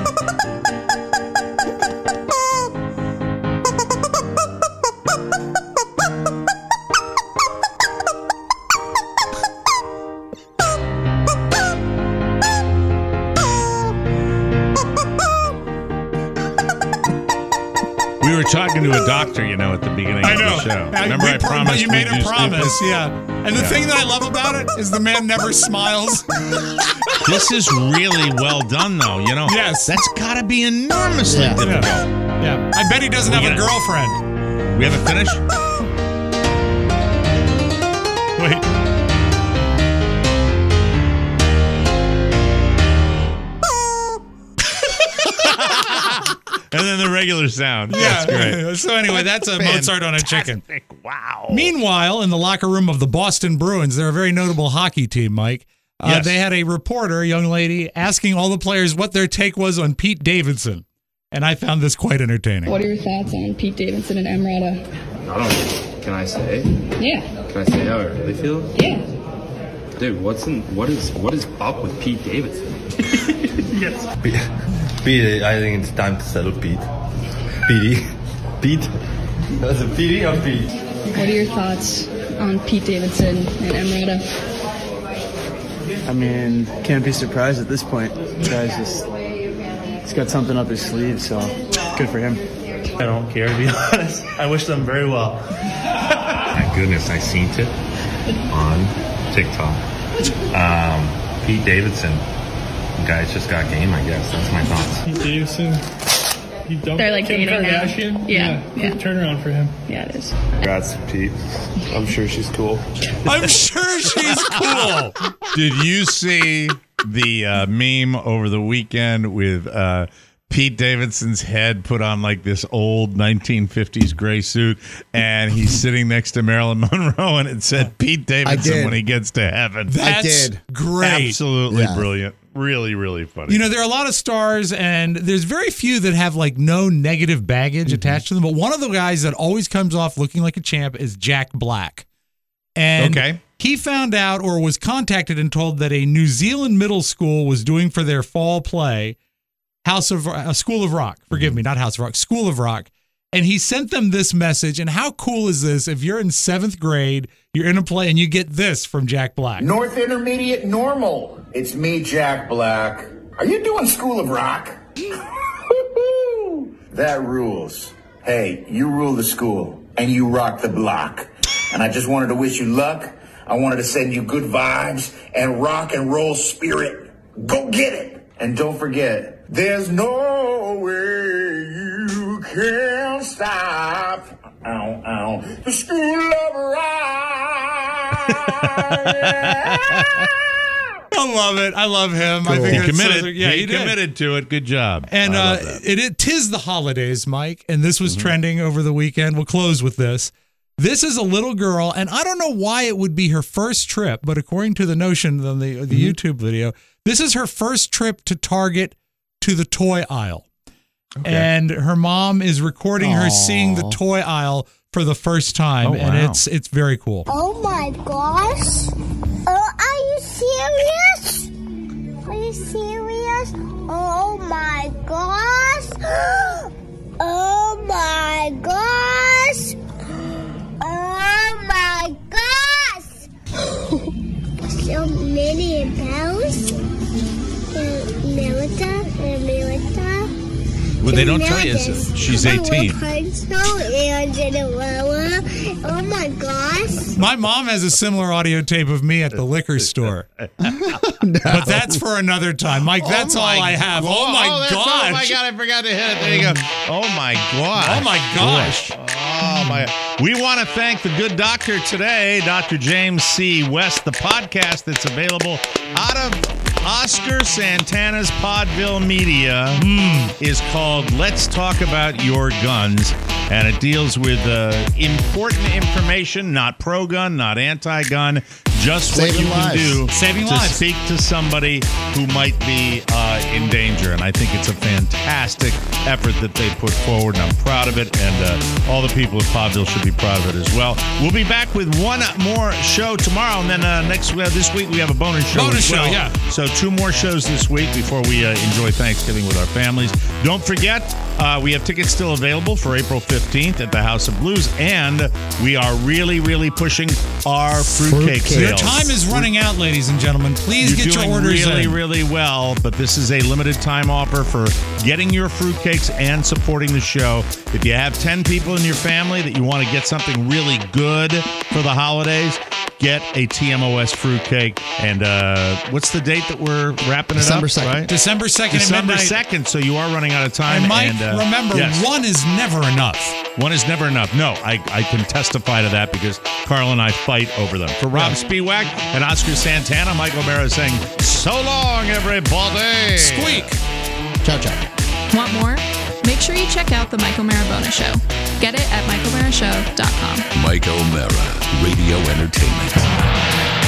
We were talking to a doctor, you know, at the beginning of the show. Remember, we I pro- promised you made we'd a do promise, stupid? yeah. And the Yeah. thing that I love about it is the man never smiles. This is really well done, though. You know, Yes. that's got to be enormously Yeah. difficult. Yeah, I bet he doesn't We have a gotta- girlfriend. We haven't finished. Wait. And then the regular sound. That's great. So anyway, that's a Mozart on a chicken. Wow. Meanwhile, in the locker room of the Boston Bruins, they're a very notable hockey team, Mike. Uh, Yes. They had a reporter, a young lady, asking all the players what their take was on Pete Davidson. And I found this quite entertaining. What are your thoughts on Pete Davidson and Emrata? I don't. Can I say? Yeah. Can I say how I really feel? Yeah. Dude, what's in? What is? What is up with Pete Davidson? Yes. Pete, I think it's time to settle Pete. Petey. Pete. That's a Petey or Pete? What are your thoughts on Pete Davidson and Emrata? I mean, can't be surprised at this point. The guy's just, he's got something up his sleeve, so good for him. I don't care, to be honest. I wish them very well. My goodness, I seen it on TikTok. Um, Pete Davidson, the guy's just got game, I guess. That's my thoughts. Pete Davidson. You don't They're like Kim dating now. Kardashian? Yeah, Quick yeah. turnaround for him. Yeah, it is. Congrats, Pete. I'm sure she's cool. I'm sure she's cool. Did you see the uh, meme over the weekend with uh, Pete Davidson's head put on like this old nineteen fifties gray suit, and he's sitting next to Marilyn Monroe, and it said Pete Davidson did. when he gets to heaven. That's did. great. Absolutely Yeah. brilliant. Really, really funny. You know, there are a lot of stars, and there's very few that have like no negative baggage Mm-hmm. attached to them. But one of the guys that always comes off looking like a champ is Jack Black. And Okay. he found out or was contacted and told that a New Zealand middle school was doing for their fall play House of uh, School of Rock. Forgive me, not House of Rock, School of Rock. And he sent them this message. And how cool is this? If you're in seventh grade, you're in a play, and you get this from Jack Black. North Intermediate Normal. It's me, Jack Black. Are you doing School of Rock? That rules. Hey, you rule the school, and you rock the block. And I just wanted to wish you luck. I wanted to send you good vibes and rock and roll spirit. Go get it. And don't forget, there's no way you can stop. Ow, ow. The School of Rock. I love it. I love him. Cool. I think He it's committed. So, yeah, he, he did. committed to it. Good job. And I uh, love that. it, it tis the holidays, Mike, and this was Mhm. trending over the weekend. We'll close with this. This is a little girl, and I don't know why it would be her first trip, but according to the notion on the, the Mhm. YouTube video, this is her first trip to Target to the toy aisle. Okay. And her mom is recording her seeing the Aw. toy aisle for the first time, Oh, and wow. it's it's very cool. Oh my gosh. Oh, are you serious? Are you serious? Oh my gosh. Oh my gosh. Oh my gosh. So many bells. And Melita and Melita. What they don't tell you is that she's eighteen. And Cinderella. Oh my gosh. My mom has a similar audio tape of me at the liquor store. But that's for another time. Mike, that's all I have. Oh my Oh, that's- gosh. Oh my god, I forgot to hit it. There you go. Oh my gosh. Oh my gosh. Oh my. We want to thank the good doctor today, Doctor James C. West. The podcast that's available out of Oscar Santana's Podville Media is called Let's Talk About Your Guns. And it deals with uh, important information, not pro-gun, not anti-gun, just what Saving you lives. can do Saving to lives. speak to somebody who might be uh, in danger. And I think it's a fantastic effort that they put forward, and I'm proud of it. And uh, all the people of Podville should be proud of it as well. We'll be back with one more show tomorrow, and then uh, next uh, this week we have a bonus show. Bonus as well. show, yeah. So two more shows this week before we uh, enjoy Thanksgiving with our families. Don't forget, uh, we have tickets still available for April fifteenth at the House of Blues, and we are really, really pushing our fruitcake Fruitcake. sales. Your time is running out, ladies and gentlemen. Please You're get doing your orders really, in. really well, but this is a limited time offer for getting your fruitcakes and supporting the show. If you have ten people in your family that you want to get something really good for the holidays, get a T M O S fruitcake. And uh, what's the date that we're wrapping it December up? second. Right? December second at December midnight. second, so you are running out of time. And Mike, uh, remember, yes. one is never enough. One is never enough. No, I, I can testify to that because Carl and I fight over them. For Rob Spiewak and Oscar Santana, Mike O'Mara saying, so long, everybody. Squeak. Ciao, ciao. Want more? Make sure you check out the Mike O'Mara Bonus Show. Get it at mike o'mara show dot com. Mike O'Mara, Radio Entertainment.